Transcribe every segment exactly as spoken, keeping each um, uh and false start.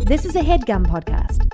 This is a HeadGum podcast.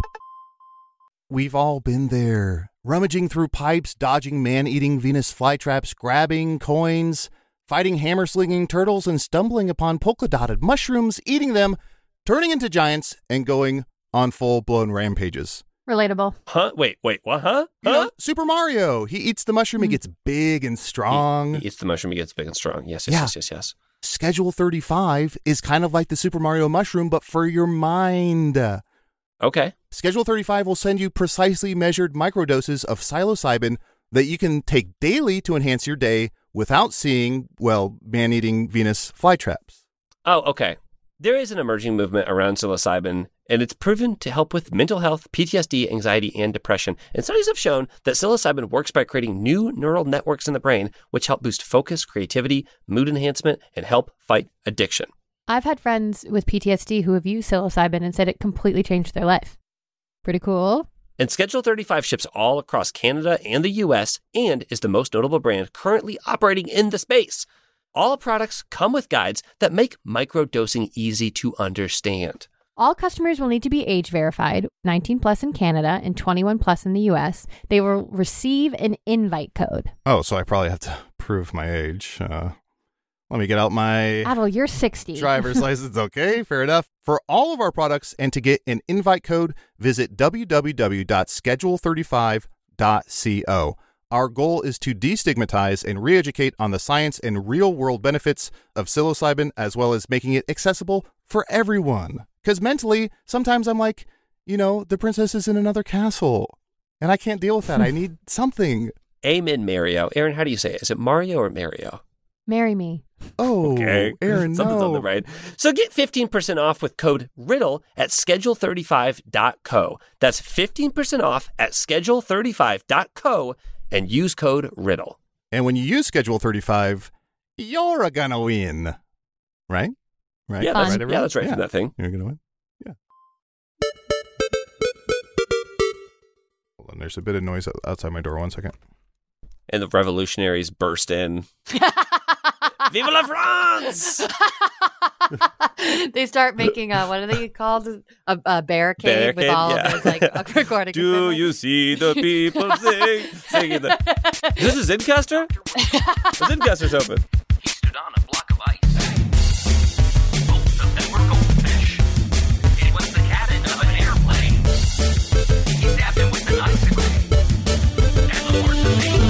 We've all been there, rummaging through pipes, dodging man-eating Venus flytraps, grabbing coins, fighting hammer-slinging turtles, and stumbling upon polka-dotted mushrooms, eating them, turning into giants, and going on full-blown rampages. Relatable. Huh? Wait, wait, what? Huh? You Huh? know, Super Mario. He eats the mushroom, he gets big and strong. He, he eats the mushroom, he gets big and strong. Yes, yes, Yeah. yes, yes, yes. Schedule thirty-five is kind of like the Super Mario mushroom, but for your mind. Okay. Schedule thirty-five will send you precisely measured microdoses of psilocybin that you can take daily to enhance your day without seeing, well, man-eating Venus flytraps. Oh, okay. There is an emerging movement around psilocybin, and it's proven to help with mental health, P T S D, anxiety, and depression. And studies have shown that psilocybin works by creating new neural networks in the brain, which help boost focus, creativity, mood enhancement, and help fight addiction. I've had friends with P T S D who have used psilocybin and said it completely changed their life. Pretty cool. And Schedule thirty-five ships all across Canada and the U S and is the most notable brand currently operating in the space. All products come with guides that make microdosing easy to understand. All customers will need to be age verified, nineteen plus in Canada and twenty-one plus in the U S. They will receive an invite code. Oh, so I probably have to prove my age. Uh, let me get out my Adel, you're sixty. driver's license. Okay, fair enough. For all of our products and to get an invite code, visit w w w dot schedule thirty-five dot co. Our goal is to destigmatize and re-educate on the science and real-world benefits of psilocybin, as well as making it accessible for everyone. Because mentally, sometimes I'm like, you know, the princess is in another castle, and I can't deal with that. I need something. Amen, Mario. Aaron, how do you say it? Is it Mario or Mario? Marry me. Oh, Okay. Aaron, Something's no. on the right. So get fifteen percent off with code RIDDLE at schedule thirty-five dot co. That's fifteen percent off at schedule thirty-five dot co and use code RIDDLE. And when you use Schedule thirty-five, you're gonna win. Right? Right? Yeah, Fun. that's, right, yeah, everyone? that's right Yeah. from that thing. You're gonna win. Yeah. Hold on, there's a bit of noise outside my door. One second. And the revolutionaries burst in. Vive la France! They start making a, what are they called? A, a barricade, with Barricade, all yeah. of those like recording. Do equipment. you see the people sing? Singing the... This is Zencaster? The Zencaster's open. He stood on a block of ice. Both of them were goldfish. It was the cabin of an airplane. He stabbed him with an icicle. And the horses ate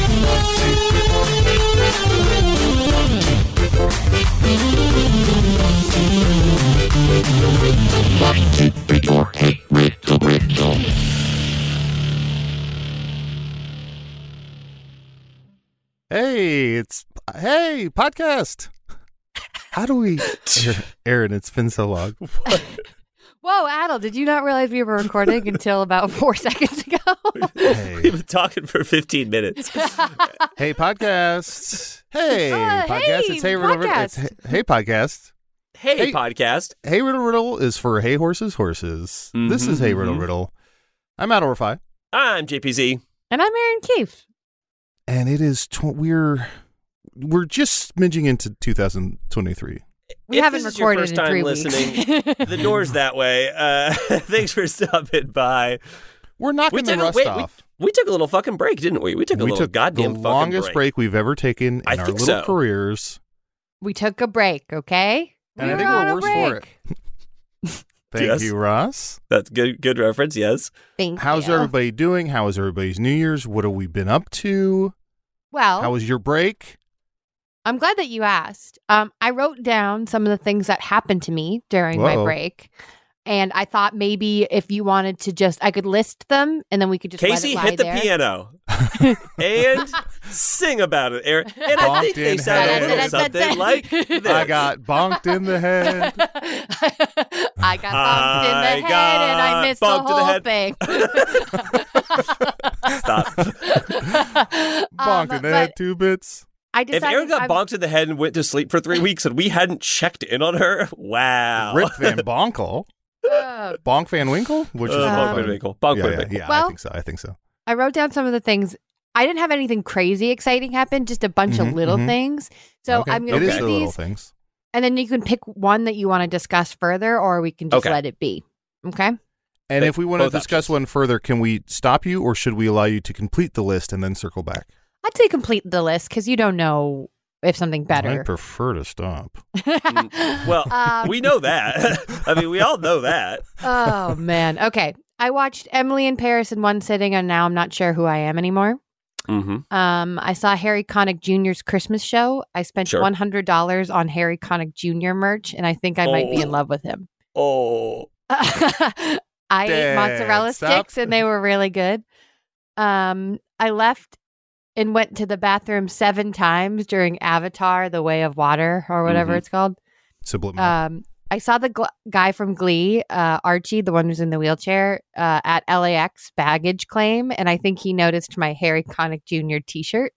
Hey, it's hey podcast. How do we, Aaron? It's been so long. Whoa, Adel, did you not realize we were recording until about four seconds ago? Hey, We've been talking for fifteen minutes. hey podcast. Hey Uh, podcast. hey, it's hey riddle riddle. It's, podcast. hey podcast. Hey, Hey. podcast. Hey riddle riddle is for hey horses horses. This is Mhm, hey riddle mhm. riddle. I'm Adel Rafai. I'm J P Z. And I'm Aaron Keefe. And it is tw- we're we're just smidging into two thousand twenty-three. We If haven't this is your recorded first in time three listening, weeks. the door's that way. Uh, thanks for stopping by. We're knocking We the took a- rust wait, off. We took a little fucking break, didn't we? We took a we little took goddamn the fucking longest break. break we've ever taken in I our think little so. careers. We took a break, okay? And I We think were we're on a worse for break. it. Thank Yes. you, Ross. That's good. Good reference. Yes. Thank How's you. everybody doing? How was everybody's New Year's? What have we been up to? Well, How was your break? I'm glad that you asked. Um, I wrote down some of the things that happened to me during my Whoa. break. And I thought maybe if you wanted to just, I could list them and then we could just Casey, let it lie hit the there. piano and sing about it, Aaron. And I think Bonked they in sound a head. little something like this. I got bonked in the head. I got bumped in I the head and I got missed the bumped in the whole head. thing. Stop. Bonked Um, in the head, but two bits. I If decided Aaron got I'm- bonked in the head and went to sleep for three weeks and we hadn't checked in on her, wow. Rip Van Bonkle. Uh, Bonk Van Winkle? Which is Uh, Um, Bonk fun. Van Winkle. Bonk yeah, Van yeah, Winkle. yeah, I Well- think so. I think so. I wrote down some of the things. I didn't have anything crazy exciting happen, just a bunch Mhm, of little mhm. things. So Okay. I'm It going to is read the little these. things. And then you can pick one that you want to discuss further, or we can just Okay. let it be. Okay? And if we want to Both discuss options. one further, can we stop you, or should we allow you to complete the list and then circle back? I'd say complete the list because you don't know if something I better. prefer to stop. Well, Um, we know that. I mean, we all know that. Oh, man. Okay. I watched Emily in Paris in one sitting, and now I'm not sure who I am anymore. Mm-hmm. Um, I saw Harry Connick Junior's Christmas show. I spent Sure. one hundred dollars on Harry Connick Junior merch, and I think I might be in Oh. love with him. Oh. I ate Dad, mozzarella stop. sticks, and they were really good. Um, I left and went to the bathroom seven times during Avatar: The Way of Water, or whatever Mhm. it's called. Subliminal. Um, I saw the gl- guy from Glee, uh, Archie, the one who's in the wheelchair, uh, at L A X baggage claim, and I think he noticed my Harry Connick Junior T-shirt.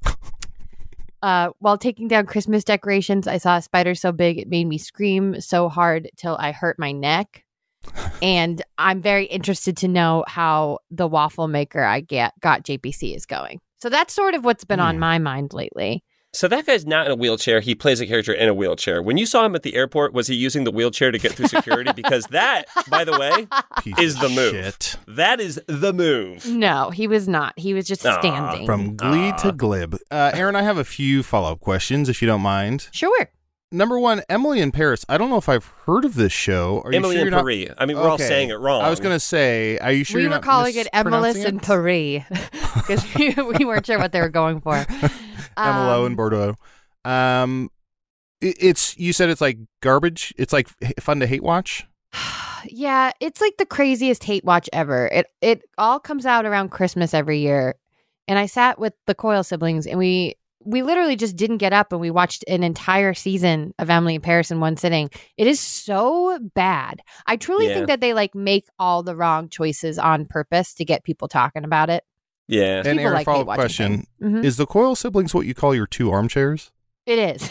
Uh, while taking down Christmas decorations, I saw a spider so big it made me scream so hard till I hurt my neck. And I'm very interested to know how the waffle maker I get got J P C is going. So that's sort of what's been on Hmm. my mind lately. So that guy's not in a wheelchair. He plays a character in a wheelchair. When you saw him at the airport, was he using the wheelchair to get through security? Because that, by the way, Piece is of the move. Shit. that is the move. No, he was not. He was just Aw, standing. From Glee Ah. to Glib. Uh, Aaron, I have a few follow-up questions, if you don't mind. Sure. Number one, Emily in Paris. I don't know if I've heard of this show. Are Emily you sure in you're not- Paris. I mean, we're all Okay. saying it wrong. I was going to say, are you sure we you're were not calling it Emilis mispronouncing and it? Paris because we, we weren't sure what they were going for. Emelo Um, and Bordeaux. Um, it, it's you said it's like garbage. It's like h- fun to hate watch. Yeah, it's like the craziest hate watch ever. It it all comes out around Christmas every year, and I sat with the Coyle siblings, and we we literally just didn't get up, and we watched an entire season of Emily in Paris in one sitting. It is so bad. I truly Yeah. think that they like make all the wrong choices on purpose to get people talking about it. Yeah. And People Aaron, like follow hate up watching question: things. Mhm. Is the Coyle siblings what you call your two armchairs? It is.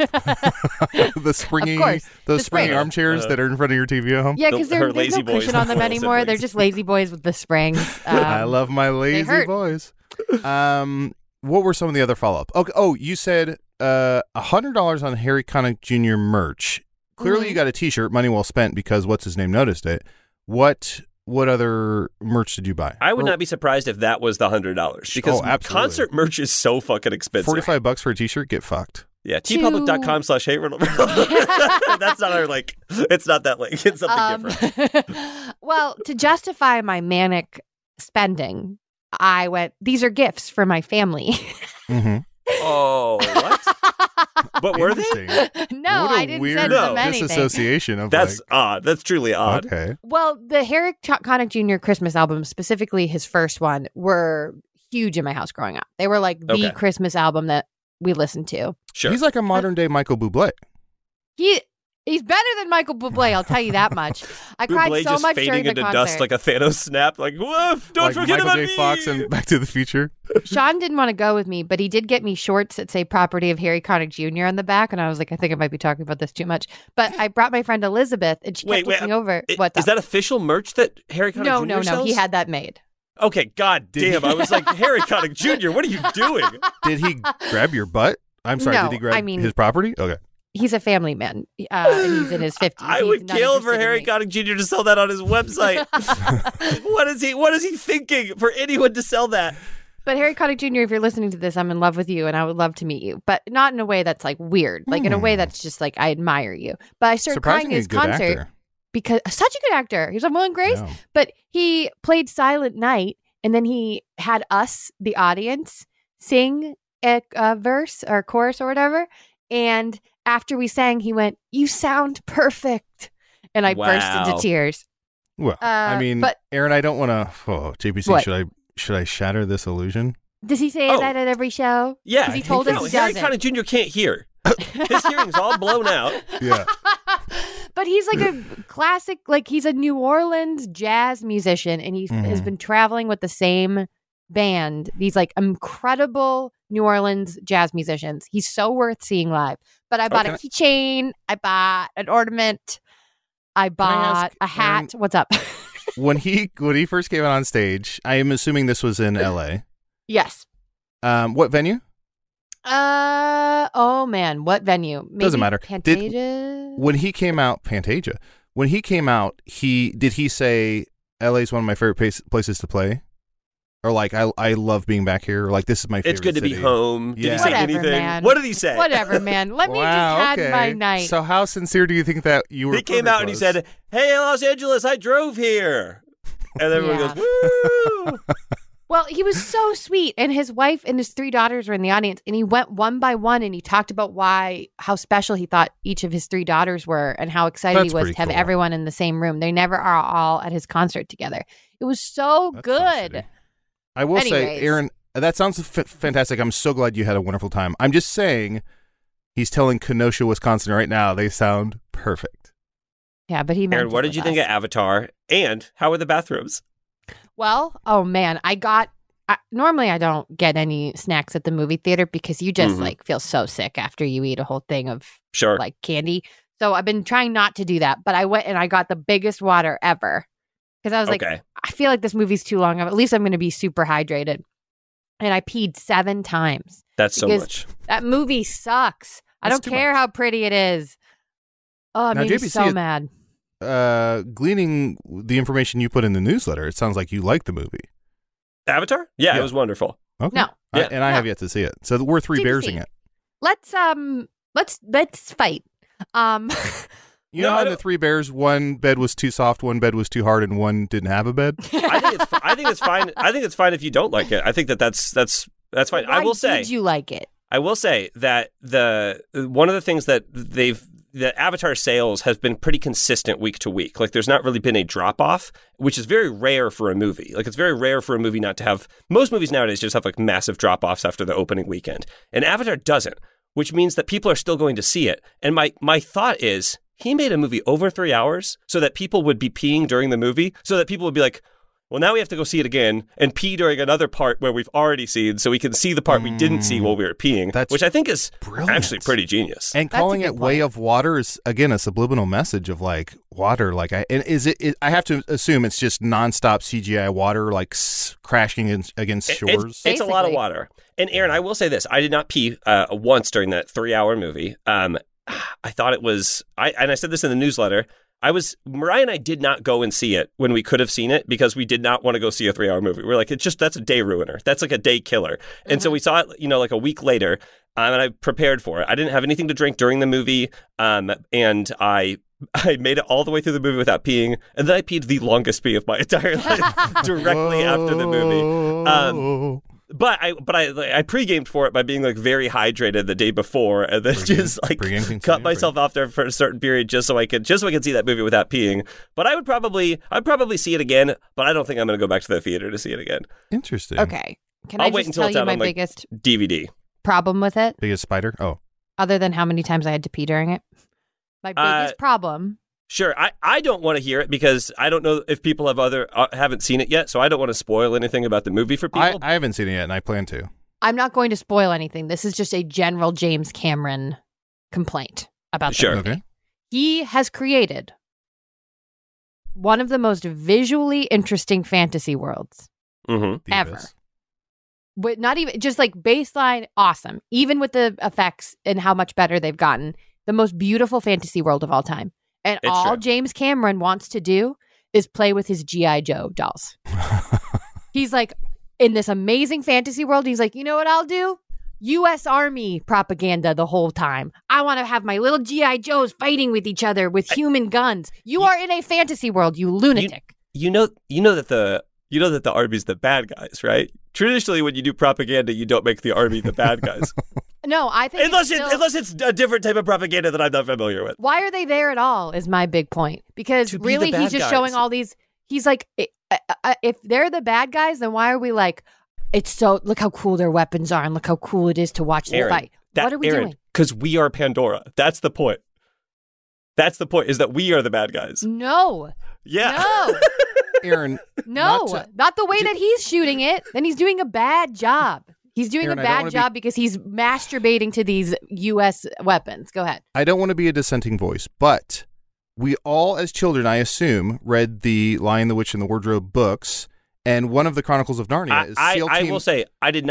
the springy, Of course. those The springy spring. armchairs Uh, that are in front of your T V at home. Yeah, The- because her there's lazy no boys cushion on them Coyle anymore. They're siblings. just lazy boys with the springs. Um, I love my lazy hurt. boys. Um, what were some of the other follow up? Okay. Oh, you said uh a hundred dollars on Harry Connick Junior merch. Clearly, Mhm. you got a T-shirt. Money well spent because what's his name noticed it. What what other merch did you buy? I would Or not be surprised if that was the hundred dollars because Oh, absolutely. concert merch is so fucking expensive. forty-five bucks for a T-shirt. Get fucked. Yeah, tpublic.com slash hate riddle. That's not our like. It's not that link. It's something Um, different. well, to justify my manic spending, I went, these are gifts for my family. Mm-hmm. Oh, what? But were they? no, what a I didn't weird send No. them anything. disassociation of That's like, odd. That's truly odd. okay. Well, the Harry Ch- Connick Junior Christmas album, specifically his first one, were huge in my house growing up. They were like the Okay. Christmas album that we listened to. Sure. He's like a modern day Michael Bublé. He he's better than Michael Bublé, I'll tell you that much. I cried Bublé so just much fading during the into concert. dust like a Thanos snap. Like, woof! Don't like forget Michael about J. me. Fox and Back to the Future. Sean didn't want to go with me, but he did get me shorts that say property of Harry Connick Junior on the back. And I was like, I think I might be talking about this too much. But I brought my friend Elizabeth and she Wait, kept wait, looking over. I- What's is up? that official merch that Harry Connick No, Junior no, no. sells? He had that made. Okay, god Did damn. he- I was like, Harry Connick Junior, what are you doing? Did he grab your butt? I'm sorry. No, did he grab I mean- his property? Okay. He's a family man. Uh, and he's in his fifties. I He's would not kill for interested in Harry me. Connick Junior to sell that on his website. what is he what is he thinking for anyone to sell that? But Harry Connick Junior, if you're listening to this, I'm in love with you and I would love to meet you. But not in a way that's like weird. Like in a way Hmm. that's just like, I admire you. But I started crying at Surprisingly his good concert actor. because such a good actor. He was on Will and Grace. Yeah. But he played Silent Night, and then he had us, the audience, sing a, a verse or chorus or whatever. And after we sang, he went, "You sound perfect," and I burst Wow. into tears. Well, I Uh, mean, but- Aaron, I don't want to. Oh, J P C, What? should I should I shatter this illusion? Does he say Oh. that at every show? Yeah. 'Cause he I told think us no, he Harry doesn't. Connick Junior can't hear. His hearing's all blown out. Yeah. But he's like a classic, like he's a New Orleans jazz musician, and he has Mhm. been traveling with the same band. These like incredible New Orleans jazz musicians. He's so worth seeing live. But I bought Okay. a keychain. I bought an ornament. I bought ask, a hat. What's up? when he when he first came out on stage, I am assuming this was in L A. Yes. Um, what venue? Uh oh man, what venue? Maybe Doesn't matter. Did- Pantasia. When he came out, Pantasia. When he came out, he did he say L A is one of my favorite place, places to play, or like I I love being back here, or like this is my favorite. It's good to be city. home. Did Yeah. he say Whatever, anything? man. What did he say? Whatever, man. Let me Wow, just have okay. my night. So how sincere do you think that you were? He came out and he was? said, "Hey, Los Angeles, I drove here," and everyone Yeah. goes, "Woo!" Well, he was so sweet, and his wife and his three daughters were in the audience, and he went one by one, and he talked about why, how special he thought each of his three daughters were, and how excited That's he was pretty to have cool. everyone in the same room. They never are all at his concert together. It was so That's good. nice. I will say, Anyways. Aaron, that sounds f- fantastic. I'm so glad you had a wonderful time. I'm just saying, he's telling Kenosha, Wisconsin right now, they sound perfect. Yeah, but he meant Aaron, it what did with you think us. of Avatar? And how were the bathrooms? Well, oh man, I got. I, normally, I don't get any snacks at the movie theater because you just Mhm. like feel so sick after you eat a whole thing of Sure. like candy. So I've been trying not to do that, but I went and I got the biggest water ever because I was like, okay. I feel like this movie's too long. At least I'm going to be super hydrated. And I peed seven times. That's so because- much. That movie sucks. I That's don't too care how pretty it is. Oh, it Now, made me J B C so is- mad. Uh, gleaning the information you put in the newsletter, it sounds like you like the movie. Avatar? Yeah, Yeah. it was wonderful. Okay. No. I- Yeah. and I No. have yet to see it. So we're three J B bears C. in it. Let's um, let's let's fight. Um, You No, know I how the don't- three bears, one bed was too soft, one bed was too hard, and one didn't have a bed? I think it's I think it's fine. I think it's fine if you don't like it. I think that that's that's that's fine. I why will say did you like it? I will say that the one of the things that they've the Avatar sales has been pretty consistent week to week. Like there's not really been a drop off, which is very rare for a movie. Like it's very rare for a movie not to have. Most movies nowadays just have like massive drop offs after the opening weekend, and Avatar doesn't, which means that people are still going to see it. And my my thought is, he made a movie over three hours so that people would be peeing during the movie, so that people would be like, well, now we have to go see it again and pee during another part where we've already seen, so we can see the part we didn't see while we were peeing, That's which I think is brilliant. actually pretty genius. And That's a calling good it Way point. of Water is, again, a subliminal message of like water. Like, I and is it, it? I have to assume it's just nonstop C G I water, like s- crashing in, against It- shores. It's, it's a lot of Basically. water. And Aaron, I will say this: I did not pee uh, once during that three-hour movie. Um, I thought it was, I and I said this in the newsletter. I was Mariah and I did not go and see it when we could have seen it because we did not want to go see a three-hour movie. We're like, it's just that's a day ruiner. That's like a day killer. And so we saw it, you know, like a week later, um, and I prepared for it. I didn't have anything to drink during the movie, um, and I. I made it all the way through the movie without peeing, and then I peed the longest pee of my entire life directly after the movie. Um, But I but I like, I pre-gamed for it by being like very hydrated the day before, and then Pre-game- just like pre-game thing, cut pre-game, myself off there for a certain period just so I could just so I could see that movie without peeing. But I would probably I'd probably see it again, but I don't think I'm going to go back to the theater to see it again. Interesting. Okay, can I'll I wait just until tell it's you out my on, like- biggest D V D. problem with it, Biggest spider? Oh. other than how many times I had to pee during it? My Uh, biggest problem. Sure, I, I don't want to hear it because I don't know if people have other uh, haven't seen it yet, so I don't want to spoil anything about the movie for I, people. I haven't seen it yet, and I plan to. I'm not going to spoil anything. This is just a general James Cameron complaint about the Sure. movie. Okay. He has created one of the most visually interesting fantasy worlds. hmm The Ever. Abyss. With not even just like baseline, awesome. Even with the effects and how much better they've gotten, the most beautiful fantasy world of all time. And It's all true. James Cameron wants to do is play with his G I. Joe dolls. He's like, in this amazing fantasy world, he's like, you know what I'll do? U S Army propaganda the whole time. I want to have my little G I. Joes fighting with each other with human guns. You You- are in a fantasy world, you lunatic. You know you know that the you know that the army's the bad guys, right? Traditionally, when you do propaganda, you don't make the army the bad guys. no, I think Unless it's it, still- unless it's a different type of propaganda that I'm not familiar with. why are they there at all is my big point. Because To be the really, bad he's just guys. showing all these. He's like, i- uh, uh, if they're the bad guys, then why are we like, it's so, look how cool their weapons are and look how cool it is to watch them Aaron, fight. What are we doing? Because we are Pandora. That's the point. That's the point, is that we are the bad guys. No, Yeah. no, Aaron, no, Not not, to- the way that he's shooting it. Then he's doing a bad job. He's doing Aaron, a I don't bad wanna be- job because he's masturbating to these U S weapons. Go ahead. I don't want to be a dissenting voice, but we all, as children, I assume, read the Lion, the Witch, and the Wardrobe books, and one of the Chronicles of Narnia I, is I, SEAL I Team. will say, I did not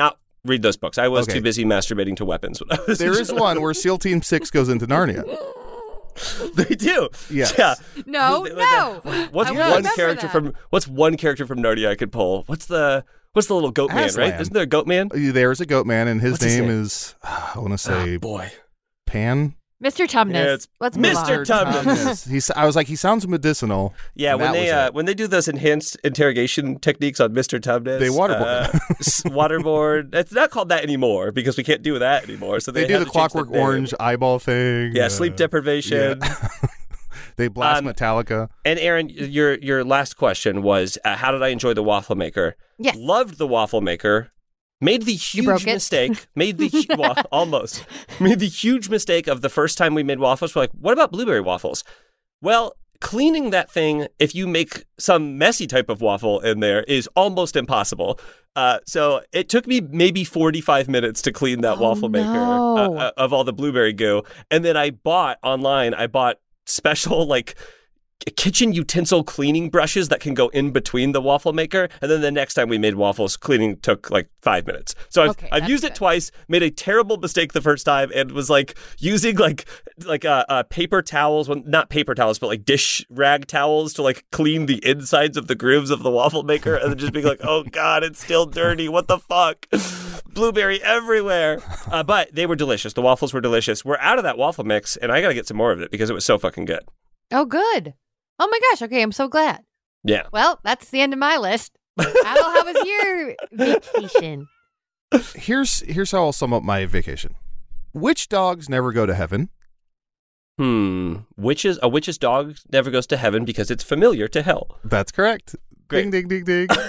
read those books. I was Okay. too busy masturbating to weapons. When I was There is one where SEAL Team Six goes into Narnia. They do. Yes. Yeah. No, They- they- no. What's I one won't remember character that. from What's one character from Narnia I could pull? What's the What's the little goat man? Aslan. Right? Isn't there a goat man? There's a goat man, and his What's his name, name? is, I want to say, Oh, boy. Pan. Mister Tumnus. Yeah, it's Let's move Mister on. Tumnus. Tumnus. He's, I was like, he sounds medicinal. Yeah, and when that they was uh, it. when they do those enhanced interrogation techniques on Mister Tumnus, They waterboard. uh, s- waterboard. It's not called that anymore because we can't do that anymore. So They, they, do had the to change Clockwork name. Orange eyeball thing. Yeah, uh, sleep deprivation. yeah. They blast Um, Metallica. And Aaron, your your last question was, uh, how did I enjoy the waffle maker? Yes. Loved the waffle maker. Made the broke huge it? mistake. Made the hu- well, almost made the huge mistake of the first time we made waffles. We're like, what about blueberry waffles? Well, cleaning that thing, if you make some messy type of waffle in there, is almost impossible. Uh, so it took me maybe forty-five minutes to clean that Oh, waffle maker no. uh, uh, of all the blueberry goo. And then I bought online, I bought special like kitchen utensil cleaning brushes that can go in between the waffle maker. And then the next time we made waffles, cleaning took like five minutes. So I've, Okay, I've that's used it good. twice, made a terrible mistake the first time, and was like using like like uh, uh, paper towels, well, not paper towels, but like dish rag towels to like clean the insides of the grooves of the waffle maker, and then just being like, oh God, it's still dirty. What the fuck? Blueberry everywhere. Uh, but they were delicious. The waffles were delicious. We're out of that waffle mix, and I got to get some more of it because it was so fucking good. Oh, good. Oh my gosh. Okay, I'm so glad. Yeah. Well, that's the end of my list. Al, how was your vacation? Here's here's how I'll sum up my vacation. Witch dogs never go to heaven. Hmm. Witches. A witch's dog never goes to heaven because it's familiar to hell. That's correct. Great. Ding, ding, ding, ding.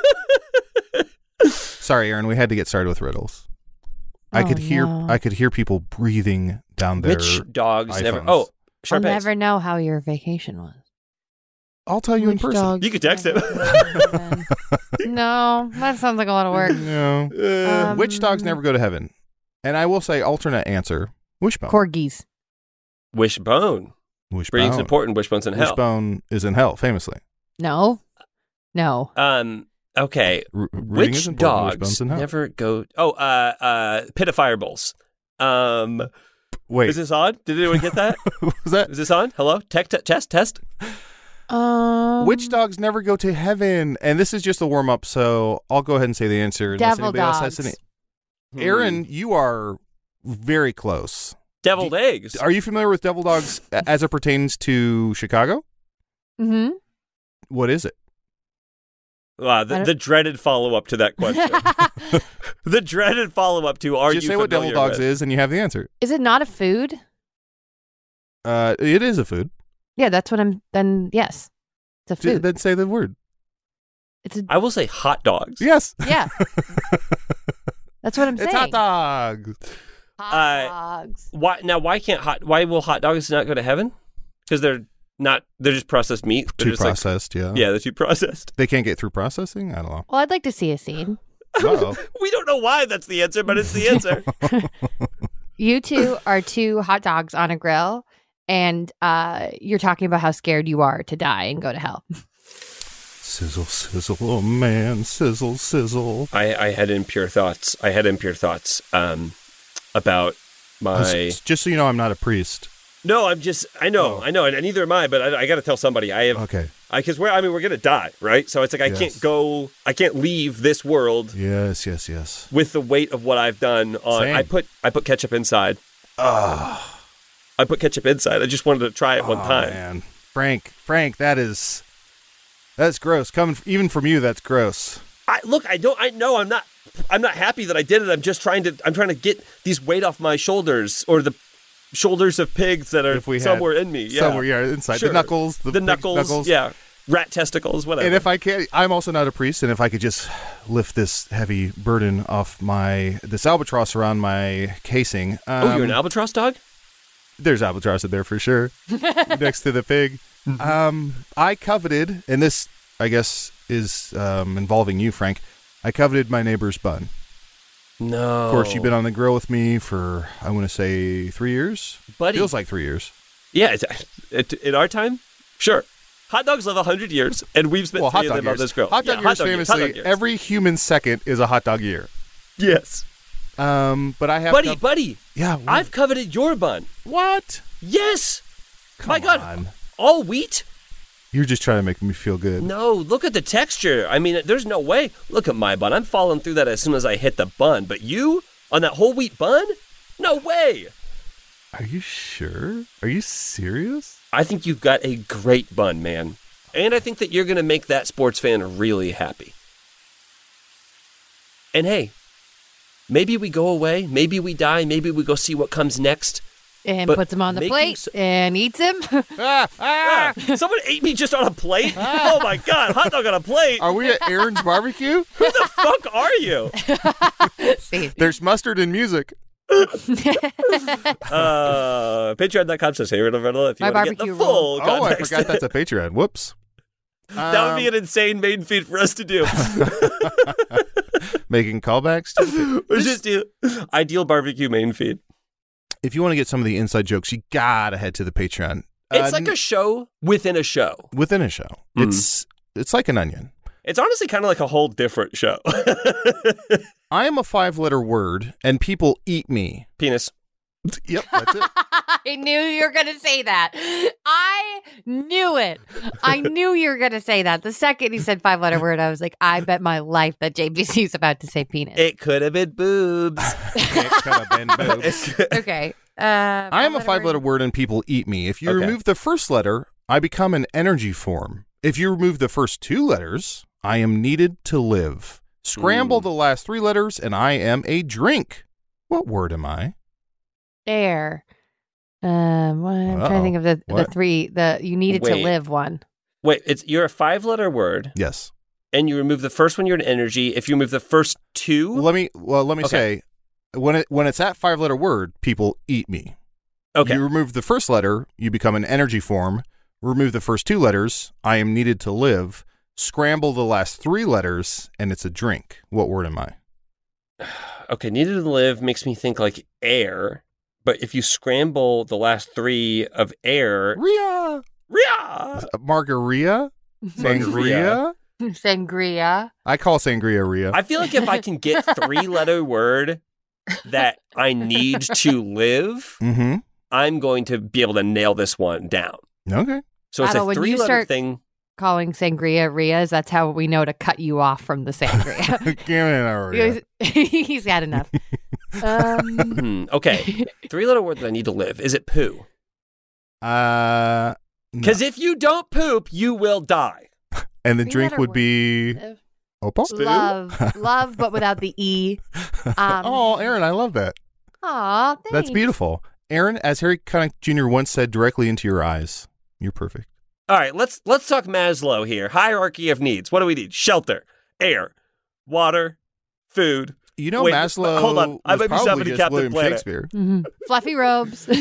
Sorry, Aaron. We had to get started with riddles. I Oh, could hear no. I could hear people breathing down their. Witch dogs never. iPhones. Oh, I'll Sharpay. never know how your vacation was. I'll tell you in Which person. dogs You could text him. never go to heaven? No, that sounds like a lot of work. No. Uh, Um, Witch dogs never go to heaven. And I will say alternate answer. Wishbone. Corgis. Wishbone. Wishbone. Breeding's important. Wishbone's in hell. Wishbone is in hell, famously. No. No. Um. Okay. R- breeding is Which important. dogs Wishbone's in hell. never go? Oh, uh, uh, pit of fireballs. Um, Wait, is this on? Did anyone get that? was that? Is this on? Hello? Tech, te- test, test. Um, Witch dogs never go to heaven. And this is just a warm up, so I'll go ahead and say the answer. unless Devil anybody else has dogs. any- Aaron, you are very close. Deviled eggs. Are you familiar with devil dogs a- as it pertains to Chicago? Mm-hmm. What is it? Wow, I the, don't- the dreaded follow up to that question. The dreaded follow up to are Just you say what devil familiar dogs with? is, and you have the answer. Is it not a food? Uh, it is a food. Yeah, that's what I'm. Then yes, it's a D- food. Then say the word. It's a I will say hot dogs. Yes. yeah. That's what I'm saying. It's hot dogs. Hot Uh, dogs. Why now? Why can't hot? Why will hot dogs not go to heaven? Because they're not. They're just processed meat. They're Too just like- processed, yeah. yeah, they're too processed. They can't get through processing? I don't know. Well, I'd like to see a scene. Uh-oh. We don't know why that's the answer, but it's the answer. You two are two hot dogs on a grill, and uh, you're talking about how scared you are to die and go to hell. Sizzle, sizzle, oh man, sizzle, sizzle. I, I had impure thoughts. I had impure thoughts um, about my. S- Just so you know, I'm not a priest. No, I'm just. I know, Oh. I know, and neither am I. But I, I got to tell somebody. I have Okay. because we're. I mean, we're gonna die, right? So it's like I Yes. can't go. I can't leave this world Yes, yes, yes. with the weight of what I've done on. Same. I put. I put ketchup inside. Oh, I put ketchup inside. I just wanted to try it one oh, time. man. Frank, Frank, that is. That's gross. Coming f- even from you, that's gross. I look. I don't. I know. I'm not. I'm not happy that I did it. I'm just trying to. I'm trying to get these weight off my shoulders or the shoulders of pigs that are If we had somewhere in me. Yeah. Somewhere, yeah, inside. Sure. The knuckles. The, The big knuckles, Yeah. Rat testicles. Whatever. And if I can't, I'm also not a priest, and if I could just lift this heavy burden off my, this albatross around my casing. Um, oh, you're an albatross dog. There's albatross in there for sure, next to the pig. Um, I coveted, and this, I guess, is um, involving you, Frank. I coveted my neighbor's bun. No. Of course, you've been on the grill with me for, I want to say, three years. Buddy. Feels like three years. Yeah. It's, it, in our time, sure. Hot dogs live a hundred years, and we've spent Well, three hot of dog them on years. this grill. Hot Yeah, dog years, hot famously, hot dog years. every human second is a hot dog year. Yes. Um, but I have Buddy, cov- buddy, yeah. What? I've coveted your bun. what? Yes. Come My God. on. All wheat? You're just trying to make me feel good. No, look at the texture. I mean, there's no way. Look at my bun. I'm falling through that as soon as I hit the bun. But you, on that whole wheat bun? No way. Are you sure? Are you serious? I think you've got a great bun, man. And I think that you're going to make that sports fan really happy. And hey, maybe we go away. Maybe we die. Maybe we go see what comes next. And But puts him on the making plate s- and eats him. Ah, ah! Ah, someone ate me just on a plate? Oh my God, hot dog on a plate? Are we at Aaron's barbecue? Who the fuck are you? See. There's mustard in music. Uh, Patreon.com says, hey, Riddle Riddle, if you My want to get the barbecue full Oh, I context. forgot that's a Patreon. Whoops. That would be Um, an insane main feed for us to do. making callbacks to Or just do ideal barbecue main feed. if you want to get some of the inside jokes, you gotta head to the Patreon. It's Uh, like a show within a show. within a show. Mm. It's it's like an onion. It's honestly kind of like a whole different show. I am a five-letter word, and people eat me. Penis. Yep, that's it. I knew you were going to say that. I knew it. I knew you were going to say that. The second he said five letter word, I was like, I bet my life that J B C's about to say penis. It could have been boobs. It could have been boobs. Okay. Uh, I am a five-letter word, and people eat me. If you Okay. remove the first letter, I become an energy form. If you remove the first two letters, I am needed to live. Scramble Mm. the last three letters, and I am a drink. What word am I? Air. Um, what, I'm trying Uh-oh. to think of the, the What? three, the you needed to Wait. live one. Wait, it's you're a five-letter word, Yes. and you remove the first one, you're an energy. If you remove the first two, Let me well. Let me Okay. say, when it when it's that five-letter word, people eat me. okay. You remove the first letter, you become an energy form. Remove the first two letters, I am needed to live. Scramble the last three letters, and it's a drink. What word am I? Okay, needed to live makes me think like air, but if you scramble the last three of air, Ria. Ria! Margarita. Sangria. Sangria. I call sangria Ria. I feel like if I can get three-letter word that I need to live, Mm-hmm. I'm going to be able to nail this one down. Okay. So it's Adel, a when you three-letter start- thing. Calling sangria Ria's, that's how we know to cut you off from the sangria. Give me an Ria. he's, he's had enough. Um, Hmm, okay, three-letter word that I need to live. Is it poo? Uh, no. Because if you don't poop, you will die. And the Three drink letter would word. be opal. love, love, but without the e. Um, oh, Aaron, I love that. Aw, That's thanks. beautiful. Aaron, as Harry Connick Junior once said directly into your eyes, you're perfect. All right, let's let's talk Maslow here. Hierarchy of needs. What do we need? Shelter, air, water, food. You know, Wait, Maslow hold on. I was might be probably summoning just Captain William Planet. Shakespeare. Mhm. Fluffy robes.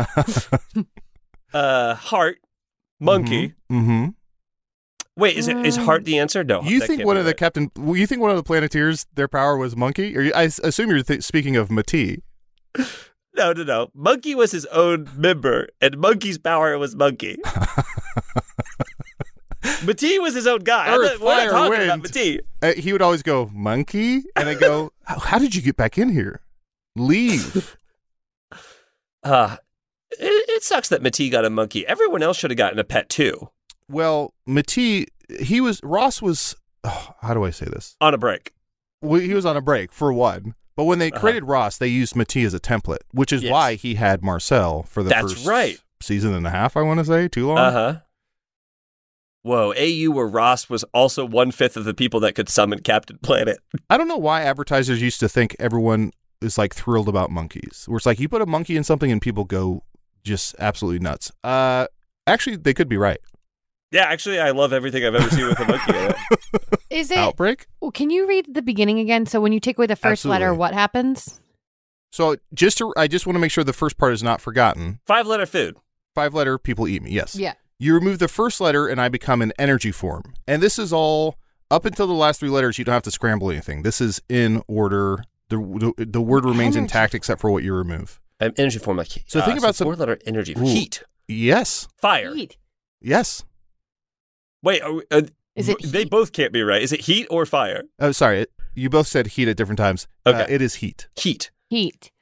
Uh, heart, monkey. Mm-hmm. Wait, is it is heart the answer? No. You that think can't one be of the right. Captain? well, You think one of the Planeteers, their power was monkey? Or you, I s- assume you're th- speaking of Mati. No, no, no. Monkey was his own member, and Monkey's power was Monkey. Mati was his own guy. I'm Earth, not, we're not fire, talking wind. about Mati. Uh, he would always go monkey, and I go, how, how did you get back in here? Leave. Uh, it, it sucks that Mati got a monkey. Everyone else should have gotten a pet too. Well, Mati, he was Ross was. Oh, how do I say this? On a break. Well, he was on a break for one. But when they Uh-huh. created Ross, they used Mati as a template, which is Yes. why he had Marcel for the That's first right. season and a half, I want to say. Too long? Uh huh. Whoa, A U where Ross was also one fifth of the people that could summon Captain Planet. I don't know why advertisers used to think everyone is like thrilled about monkeys. Where it's like you put a monkey in something and people go just absolutely nuts. Uh, actually, they could be right. Yeah, actually, I love everything I've ever seen with a monkey in it. Is it? Outbreak? Well, can you read the beginning again? So when you take away the first letter, Absolutely. what happens? So just to, I just want to make sure the first part is not forgotten. Five letter food. Five letter, people eat me. Yes. Yeah. You remove the first letter and I become an energy form. And this is all up until the last three letters. You don't have to scramble anything. This is in order. The the, the word remains Energy. intact except for what you remove. Um, energy form like So think about some- four letter energy. Ooh. Heat. Yes. Fire. Heat. Yes. Wait, are we- uh, Is it they heat? both can't be right. Is it heat or fire? Oh, sorry. It, You both said heat at different times. Okay. Uh, it is heat. Heat. Heat.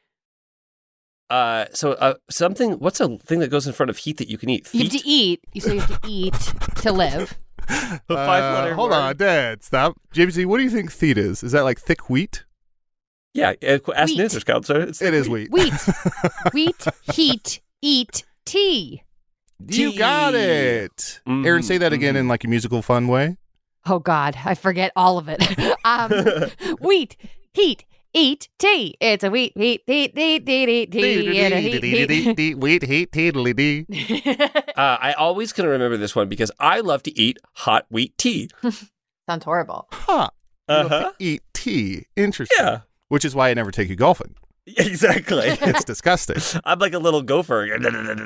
Uh, so uh, something. What's a thing that goes in front of heat that you can eat? You have Feet? to eat. So you have to eat to live. A five-letter Uh, hold word. on, Dad. Stop. J B C, what do you think theat is? Is that like thick wheat? Yeah, uh, ask Wheat. Answers Counselor. It's It is wheat. Wheat. Wheat, heat, eat, tea. You got it. Mhm, Aaron, say that again mhm. in like a musical fun way. Oh, God. I forget all of it. um, wheat, heat, eat, tea. It's a wheat, heat, heat, heat, heat, heat, tea. and a heat, heat. Wheat, heat, teedly dee. Uh, I always can remember this one because I love to eat hot wheat tea. Sounds horrible. Huh. You love Uh-huh. to eat tea. Interesting. Yeah, Which is why I never take you golfing. exactly. It's disgusting. I'm like a little gopher or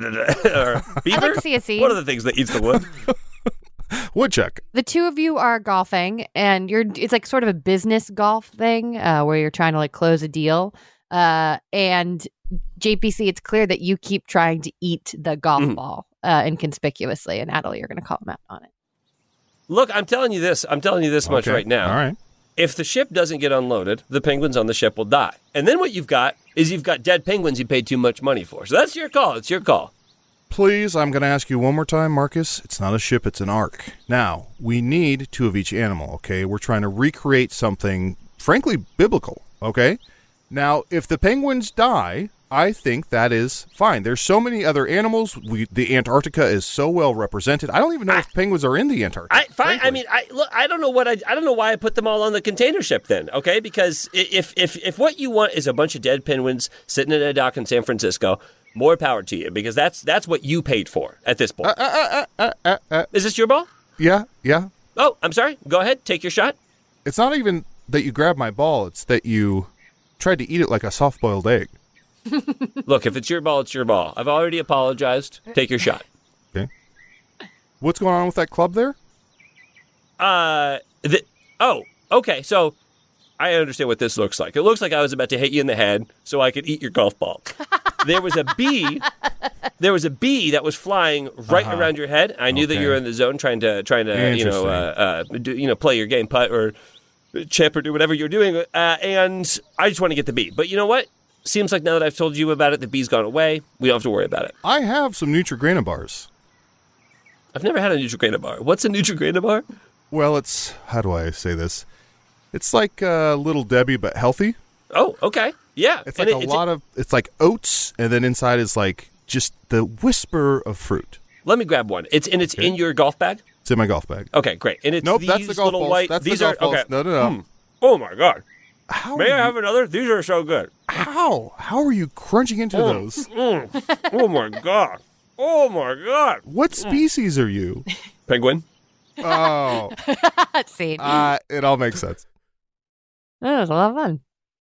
I beaver. like to see a scene. One of the things that eats the wood. Woodchuck. The two of you are golfing, and you're it's like sort of a business golf thing uh, where you're trying to like close a deal. Uh, and J P C, it's clear that you keep trying to eat the golf Mhm. ball uh, inconspicuously. And Natalie, you're going to call him out on it. Look, I'm telling you this. I'm telling you this much Okay. right now. All right. If the ship doesn't get unloaded, the penguins on the ship will die. And then what you've got is you've got dead penguins you paid too much money for. So that's your call. It's your call. Please, I'm going to ask you one more time, Marcus. It's not a ship, it's an ark. Now, we need two of each animal, okay? We're trying to recreate something, frankly, biblical, okay? Now, if the penguins die, I think that is fine. There's so many other animals. We, the Antarctica is so well represented. I don't even know if penguins are in the Antarctica. I fine. I frankly. mean, I look. I don't know what I. I don't know why I put them all on the container ship then. Okay, because i- if if if what you want is a bunch of dead penguins sitting in a dock in San Francisco, more power to you because that's that's what you paid for at this point. Uh, uh, uh, uh, uh, uh, Is this your ball? yeah, yeah. Oh, I'm sorry. Go ahead. Take your shot. It's not even that you grabbed my ball. It's that you tried to eat it like a soft-boiled egg. Look, if it's your ball, it's your ball. I've already apologized. Take your shot. Okay. What's going on with that club there? Uh, the, oh, okay. So I understand what this looks like. It looks like I was about to hit you in the head so I could eat your golf ball. There was a bee. There was a bee that was flying right Uh-huh. around your head. I knew that Okay. you were in the zone trying to trying to you know uh, uh, do, you know play your game putt or chip or do whatever you're doing. Uh, and I just want to get the bee. But you know what? Seems like now that I've told you about it, the bee's gone away. We don't have to worry about it. I have some Neutrogena bars. I've never had a Neutrogena bar. What's a Neutrogena bar? Well, it's, how do I say this? It's like uh, Little Debbie, but healthy. Oh, okay. Yeah. It's And like it- a lot of, it's like oats, and then inside is like just the whisper of fruit. Let me grab one. It's and it's Okay. in your golf bag. It's in my golf bag. Okay, great. And it's Nope, these that's the golf little balls. white. That's these the golf are balls. okay. No, no, no. Hmm. Oh my god! How May are I you, have another? These are so good. How? How are you crunching into those? Oh my god! Oh my god! What species are you? Penguin. Oh, See, uh, it all makes sense. that was a lot of fun.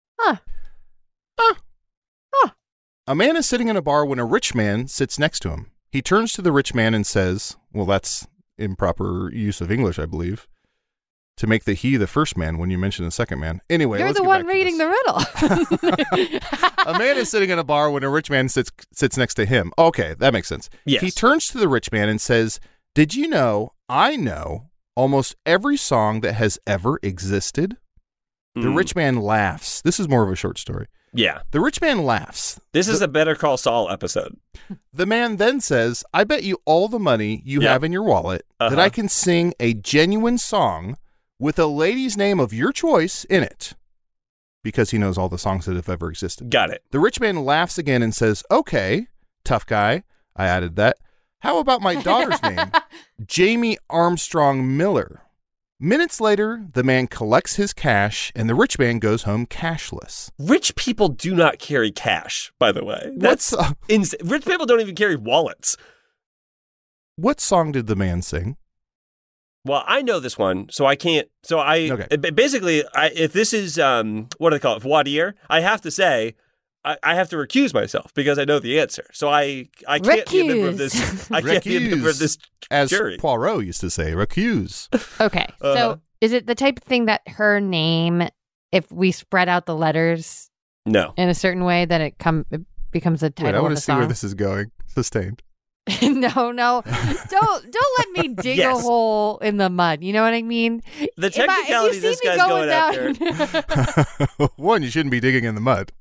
A man is sitting in a bar when a rich man sits next to him. He turns to the rich man and says, well, that's improper use of English, I believe, to make the he the first man when you mention the second man. Anyway, You're let's the get one back to reading this. the riddle. A man is sitting in a bar when a rich man sits sits next to him. Okay, that makes sense. Yes. He turns to the rich man and says, did you know I know almost every song that has ever existed? The Mm. rich man laughs. This is more of a short story. Yeah. The rich man laughs. This is a Better Call Saul episode. The man then says, I bet you all the money you Yep. have in your wallet that Uh-huh. I can sing a genuine song with a lady's name of your choice in it. Because he knows all the songs that have ever existed. Got it. The rich man laughs again and says, okay, tough guy. I added that. How about my daughter's name? Jamie Armstrong Miller. Minutes later, the man collects his cash and the rich man goes home cashless. Rich people do not carry cash, by the way. That's What's, uh, ins- Rich people don't even carry wallets. what song did the man sing? Well, I know this one, so I can't. So I Okay. ba- basically, I, if this is um, what do they call it, voir dire, I have to say, I, I have to recuse myself because I know the answer. So I, I can't be a member of this. Recuse. I can't be a member of this As jury. Poirot used to say, recuse. Okay. Uh-huh. So is it the type of thing that her name, if we spread out the letters No, in a certain way, that it come it becomes a Wait, I title want of to a see where song? this is going. Sustained. no, no, don't don't let me dig Yes. a hole in the mud. You know what I mean? The If I- if you technicality see this me guy's going after. One, you shouldn't be digging in the mud.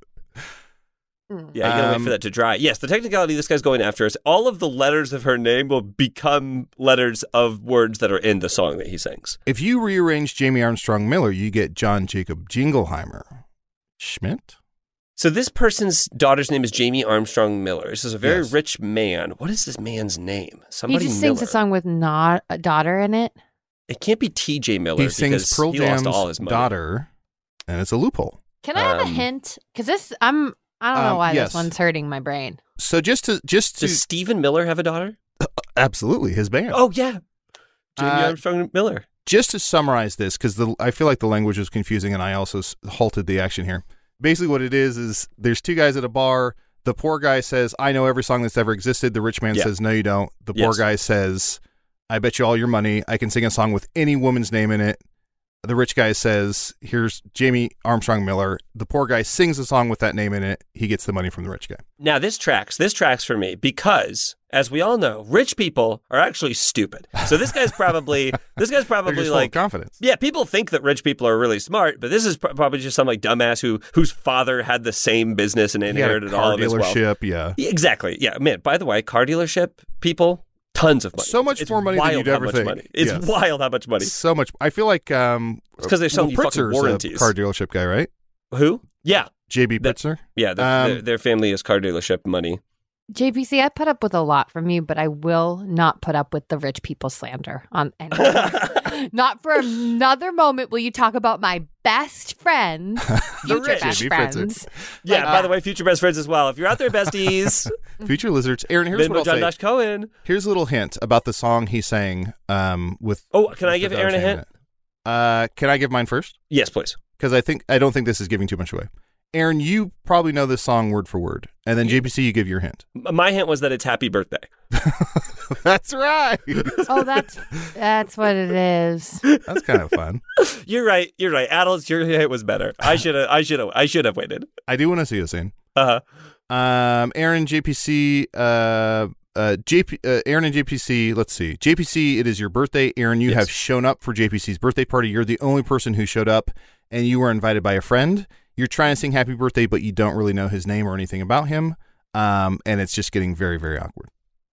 Mm. Yeah, you gotta wait Um, for that to dry. Yes, the technicality this guy's going after is all of the letters of her name will become letters of words that are in the song that he sings. If you rearrange Jamie Armstrong Miller, you get John Jacob Jingleheimer. Schmidt? So this person's daughter's name is Jamie Armstrong Miller. This is a very Yes. rich man. What is this man's name? He Somebody just Miller. sings a song with not a daughter in it. It can't be T J Miller He sings because Pearl he lost Jam's all his money. daughter, and it's a loophole. Can I have Um, a hint? Because this, I'm, I don't know Um, why yes. this one's hurting my brain. So just to just to Does Stephen Miller have a daughter? absolutely his band. Oh yeah, Jamie Uh, Armstrong Miller. Just to summarize this, because I feel like the language was confusing, and I also s- halted the action here. Basically, what it is is there's two guys at a bar. The poor guy says, "I know every song that's ever existed." The rich man Yeah. says, "No, you don't." The poor Yes. guy says, "I bet you all your money I can sing a song with any woman's name in it." The rich guy says, "Here's Jamie Armstrong Miller." The poor guy sings a song with that name in it. He gets the money from the rich guy. Now this tracks. This tracks for me because, as we all know, rich people are actually stupid. So this guy's probably this guy's They're probably just full of like. confidence. Yeah, people think that rich people are really smart, but this is pr- probably just some like dumbass who whose father had the same business and He had a inherited car all of his wealth. dealership. Yeah. Yeah, exactly. Yeah, man. By the way, car dealership people, tons of money. So much It's more money than wild you'd how ever much think. Money. It's Yes. wild how much money. So much. I feel like um, It's 'cause they're selling you fucking Pritzer's warranties. a car dealership guy, right? Who? Yeah, J B That- Pritzker. yeah. Their, Um, their, their family is car dealership money. J P C, I put up with a lot from you, but I will not put up with the rich people slander on anyone. Not for another moment will you talk about my best friends, future rich. best J B Fritzer. friends. Yeah. Like, by the way, future best friends as well. If you're out there, besties, Future Lizards. Aaron, here's Ben what I'll John say. Dash Cohen. Here's a little hint about the song he sang um, with. Oh, can I with give the Aaron a daughter's name hint? in it. Uh, can I give mine first? Yes, please. Because I think I don't think this is giving too much away. Aaron, you probably know this song word for word, and then J P C, you give your hint. M- My hint was that it's Happy Birthday. That's right. Oh, that's that's what it is. That's kind of fun. You're right. You're right. Adults, your hint was better. I should have. I should have. I should have waited. I do want to see a scene. Uh huh. Um, Aaron, J P C, uh, uh, J P, uh, Aaron and J P C. Let's see, J P C. It is your birthday, Aaron. You Yes. have shown up for J P C's birthday party. You're the only person who showed up, and you were invited by a friend. You're trying to sing Happy Birthday, but you don't really know his name or anything about him. Um, and it's just getting very, very awkward.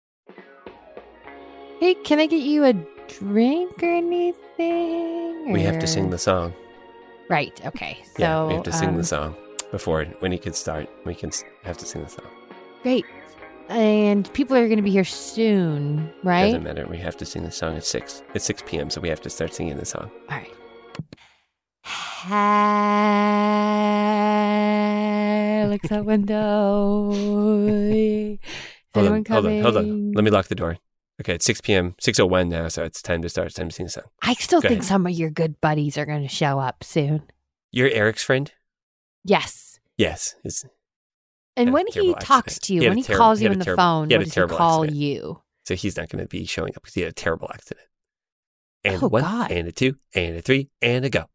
Hey, can I get you a drink or anything? We have to or- sing the song. Right. Okay. So Yeah, we have to sing um, the song before when he could start. We can s- have to sing the song. Great. And people are going to be here soon, right? Doesn't matter. We have to sing the song at six. It's six p.m. So we have to start singing the song. All right. Hey, looks out window. Is Hold anyone on, hold on, hold on. coming? Let me lock the door. Okay, it's six p.m. six oh one now, so it's time to start. It's time to sing the song. I still Go think ahead. some of your good buddies are going to show up soon. You're Eric's friend? Yes. Yes. It's, And Had a when he terrible talks accident. to you, He had when a he terrible- calls he you had on a the terrible- phone, he had what a does he terrible call accident. you? so he's not going to be showing up because he had a terrible accident. And Oh, one, God. and a two, and a three, and a go.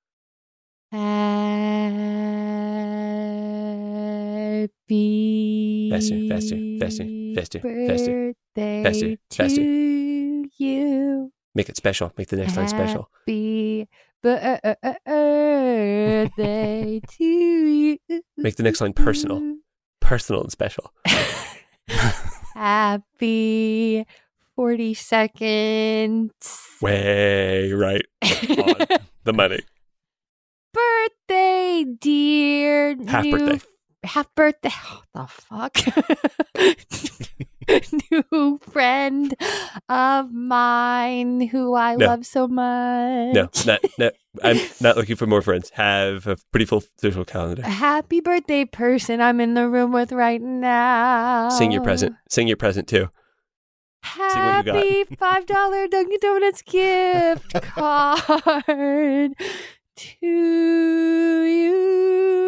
Happy Faster, faster, faster, faster, faster, birthday faster, faster. to you. Make it special. Make the next line special. Happy birthday to you. Make the next line personal. Personal and special. Happy forty seconds. Way right on the money. Birthday, dear. Half new, birthday. Half birthday. What the fuck? New friend of mine who I No. love so much. No, not, not, I'm not looking for more friends. Have a pretty full social calendar. Happy birthday, person I'm in the room with right now. Sing your present. Sing your present too. what you got. Happy five dollar Dunkin' Donuts gift card to you.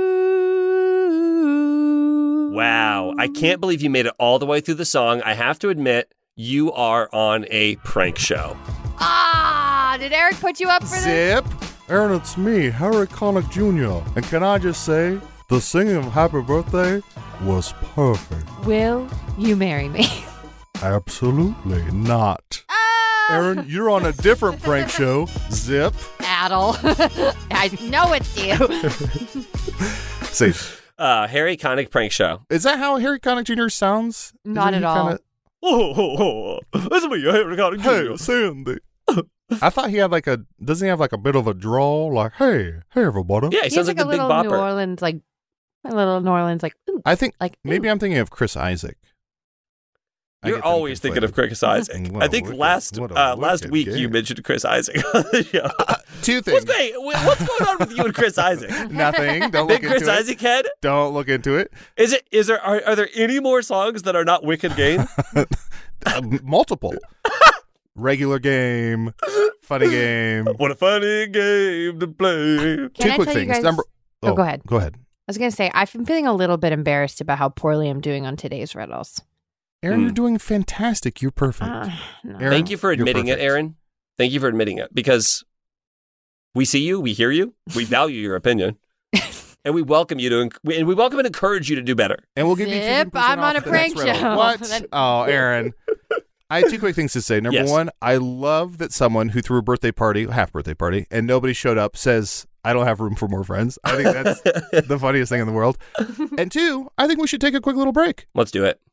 Wow. I can't believe you made it all the way through the song. I have to admit, you are on a prank show. Ah, did Eric put you up for this? Zip. Aaron, it's me, Harry Connick Junior And can I just say, the singing of Happy Birthday was perfect. Will you marry me? Absolutely not. Ah! Aaron, you're on a different prank show. Zip. Adel. I know it's you. See, Uh, Harry Connick prank show. is that how Harry Connick Junior sounds? Not Isn't at he all. kinda- Oh, oh, oh. That's me, Harry Connick Hey, Sandy. I thought he had like a, doesn't he have like a bit of a drawl? Like, hey, hey, everybody. Yeah, he, He sounds has like, like, a the Big little New Bopper. Orleans, like a little New Orleans, like ooh, I think like maybe ooh. I'm thinking of Chris Isaac. I You're get them always thinking of conflated. Chris Isaac. What I a think wicked- last what a uh, last wicked week game. you mentioned Chris Isaac on the show. Two things. What's, wait, what's going on with you and Chris Isaac? Nothing. Don't Big look Chris into Isaac head? it. Don't look into it. Is it? Is there? Are, are there any more songs that are not Wicked Game? Uh, multiple. Regular game. Funny game. What a funny game to play. Can Two I quick tell you things. guys- Number. Oh, go ahead. Go ahead. I was gonna say I've been feeling a little bit embarrassed about how poorly I'm doing on today's riddles. Aaron, Hmm. you're doing fantastic. You're perfect. Uh, no. Aaron, Thank you for you're admitting it, perfect. Aaron. Thank you for admitting it because we see you, we hear you, we value your opinion, and we welcome you to and we welcome and encourage you to do better. And we'll give you Zip, fifteen percent I'm on off a the next prank riddle. show. What? Then- Oh, Aaron. I have two quick things to say. Number Yes. one, I love that someone who threw a birthday party, half birthday party, and nobody showed up says, I don't have room for more friends. I think that's the funniest thing in the world. And two, I think we should take a quick little break. Let's do it.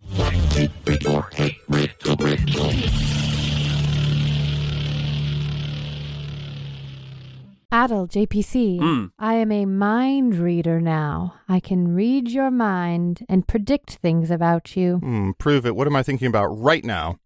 Adel, J P C, Mm. I am a mind reader now. I can read your mind and predict things about you. Hmm, prove it. What am I thinking about right now?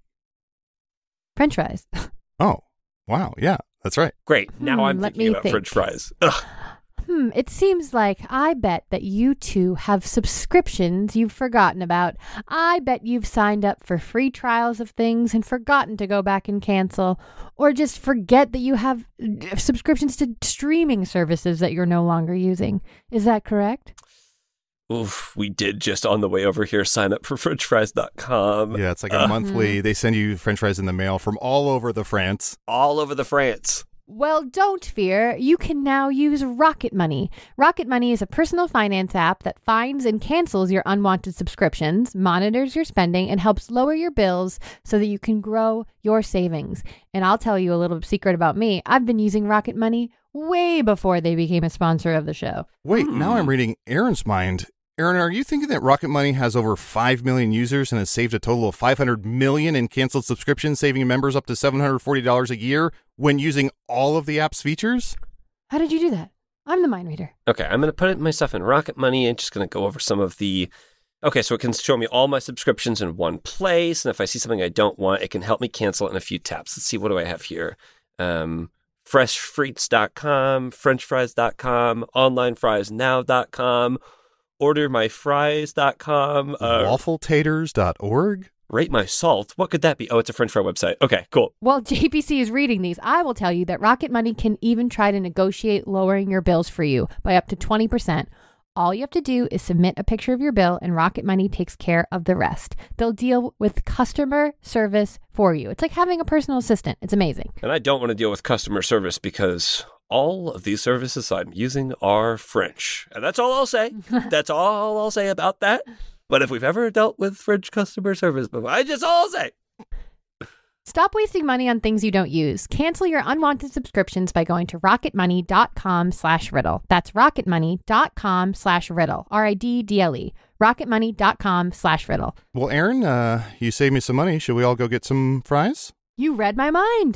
French fries. Oh, wow. Yeah, that's right. Great. Now Hmm, I'm let thinking me about think. French fries. Ugh. Hmm, it seems like I bet that you two have subscriptions you've forgotten about. I bet you've signed up for free trials of things and forgotten to go back and cancel, or just forget that you have uh, subscriptions to streaming services that you're no longer using. Is that correct? Oof, we did just on the way over here sign up for french fries dot com. Yeah, it's like a Uh, monthly. They send you French fries in the mail from all over the France. all over the France. Well, don't fear. You can now use Rocket Money. Rocket Money is a personal finance app that finds and cancels your unwanted subscriptions, monitors your spending, and helps lower your bills so that you can grow your savings. And I'll tell you a little secret about me. I've been using Rocket Money way before they became a sponsor of the show. Wait, Hmm. now I'm reading Aaron's mind. Aaron, are you thinking that Rocket Money has over five million users and has saved a total of five hundred million in canceled subscriptions, saving members up to seven hundred forty dollars a year when using all of the app's features? How did you do that? I'm the mind reader. Okay, I'm going to put my stuff in Rocket Money and just going to go over some of the... Okay, so it can show me all my subscriptions in one place. And if I see something I don't want, it can help me cancel it in a few taps. Let's see, what do I have here? Um, fresh freats dot com, french fries dot com, online fries now dot com, order my fries dot com, uh, waffle taters dot org? rate my salt. What could that be? Oh, it's a French fry website. Okay, cool. While J P C is reading these, I will tell you that Rocket Money can even try to negotiate lowering your bills for you by up to twenty percent. All you have to do is submit a picture of your bill and Rocket Money takes care of the rest. They'll deal with customer service for you. It's like having a personal assistant. It's amazing. And I don't want to deal with customer service because all of these services I'm using are French. And that's all I'll say. That's all I'll say about that. But if we've ever dealt with French customer service before, I just all I'll say. Stop wasting money on things you don't use. Cancel your unwanted subscriptions by going to rocketmoney.com slash riddle. That's rocketmoney.com slash riddle. R I D D L E. rocketmoney.com slash riddle. Well, Aaron, uh, you saved me some money. Should we all go get some fries? You read my mind.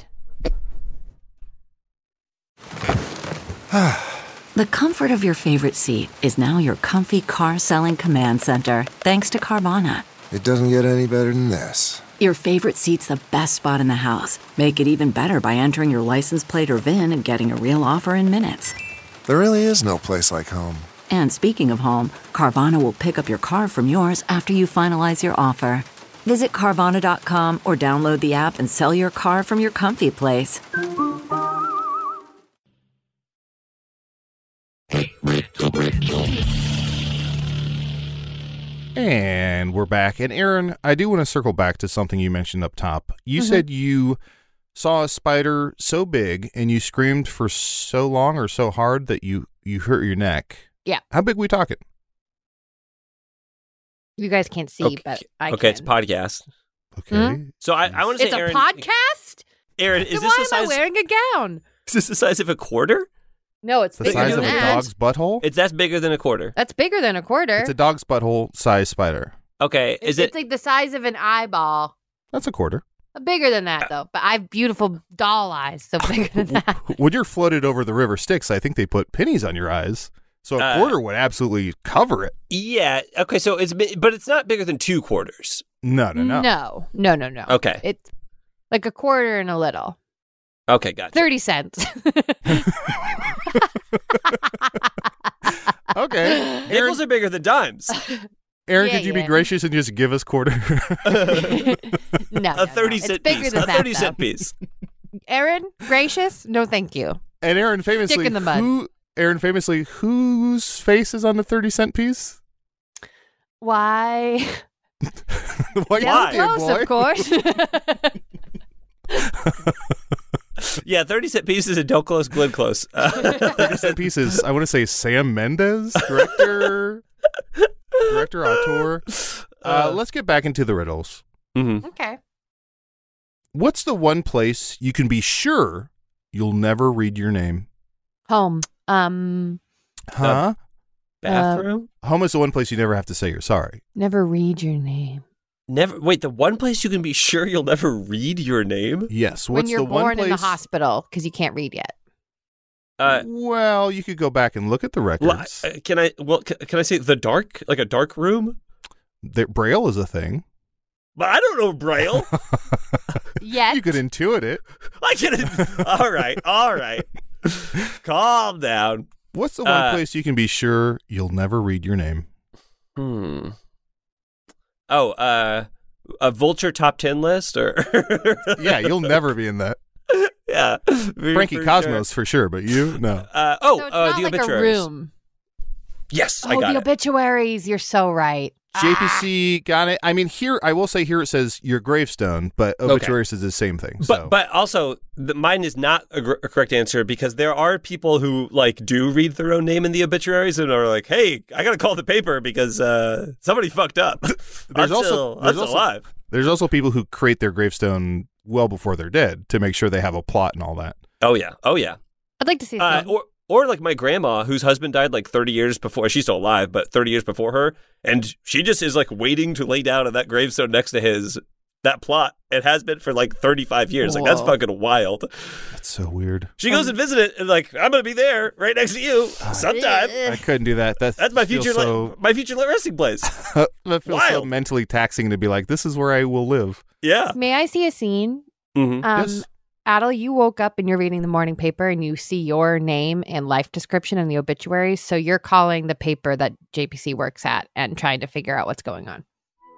The comfort of your favorite seat is now your comfy car selling command center, thanks to Carvana. It doesn't get any better than this. Your favorite seat's the best spot in the house. Make it even better by entering your license plate or V I N and getting a real offer in minutes. There really is no place like home. And speaking of home, Carvana will pick up your car from yours after you finalize your offer. Visit Carvana dot com or download the app and sell your car from your comfy place. And we're back. And Aaron, I do want to circle back to something you mentioned up top. You Mm-hmm. said you saw a spider so big and you screamed for so long or so hard that you, you hurt your neck. Yeah. How big we talking? You guys can't see, Okay, but I okay can. it's a podcast. Okay. Hmm? So I, I want to say, It's a Aaron, podcast? Aaron, is Then this why the am I size? wearing a gown? Is this the size of a quarter? No, it's The bigger size than of a that. dog's butthole? It's that's bigger than a quarter. That's bigger than a quarter. It's a dog's butthole size spider. Okay, It's, is it? it's like the size of an eyeball. That's a quarter. Bigger than that, though. But I have beautiful doll eyes, so bigger than that. When you're floated over the river Styx, I think they put pennies on your eyes. So a Uh, quarter would absolutely cover it. Yeah. Okay. So it's bi- but it's not bigger than two quarters. No, no, no. No, no, no, no. Okay. It's like a quarter and a little. Okay. Gotcha. thirty cents. Okay. Aaron, Nickels are bigger than dimes. Aaron Yeah, could you be yeah. gracious and just give us quarter? No, A no, thirty no. cent It's bigger piece. than A that, thirty though. cent piece. Aaron, gracious? No, thank you. And Aaron famously, Stick in the mud. who? Aaron famously, whose face is on the thirty cent piece? Why? Why? Why? dear Close, boy? of course. Yeah, thirty cent pieces and don't close Glenn Close. Uh, thirty cent pieces. I want to say Sam Mendes, director, director, auteur. Uh, let's get back into the riddles. mhm. Okay. What's the one place you can be sure you'll never read your name? Home. Um, Huh? Bathroom. Home is the one place you never have to say you're sorry. never read your name. Never. Wait. The one place you can be sure you'll never read your name. Yes. When What's you're the one born place? in the hospital because you can't read yet. Uh, Well, you could go back and look at the well, records. uh, can I? Well, can, can I say the dark, like a dark room? The, Braille is a thing. But I don't know Braille. Yet. You could intuit it. I can. All right. All right. Calm down. What's the one Uh, place you can be sure you'll never read your name? Hmm. Oh, uh, a vulture top ten list, or Yeah, you'll never be in that. yeah, Frankie for Cosmos for sure, but you no. Sure. Uh, oh, So it's uh, not the like obituaries. a room. Yes, Oh, I got the it. obituaries. You're so right. J P C got it. I mean, here I will say here it says your gravestone, but obituaries is the same thing. But So. but also, the, mine is not a, gr- a correct answer because there are people who like do read their own name in the obituaries and are like, "Hey, I gotta call the paper because uh, somebody fucked up." I'm also- still, I'm there's still also- alive. There's also people who create their gravestone well before they're dead to make sure they have a plot and all that. Oh yeah, oh yeah. I'd like to see Uh, some. or or like my grandma, whose husband died like thirty years before. She's still alive, but thirty years before her, and she just is like waiting to lay down on that gravestone next to his. That plot, it has been for like thirty-five years. Like that's Whoa. fucking wild. That's so weird. She goes and visits it, and like I'm gonna be there right next to you sometime. I couldn't do that. That's That's my feels future, So, li- my future resting place. that feels so Wild. mentally taxing to be like, this is where I will live. Yeah. May I see a scene? Mm-hmm. Um, Yes. Adel, you woke up and you're reading the morning paper and you see your name and life description in the obituaries. So you're calling the paper that J P C works at and trying to figure out what's going on.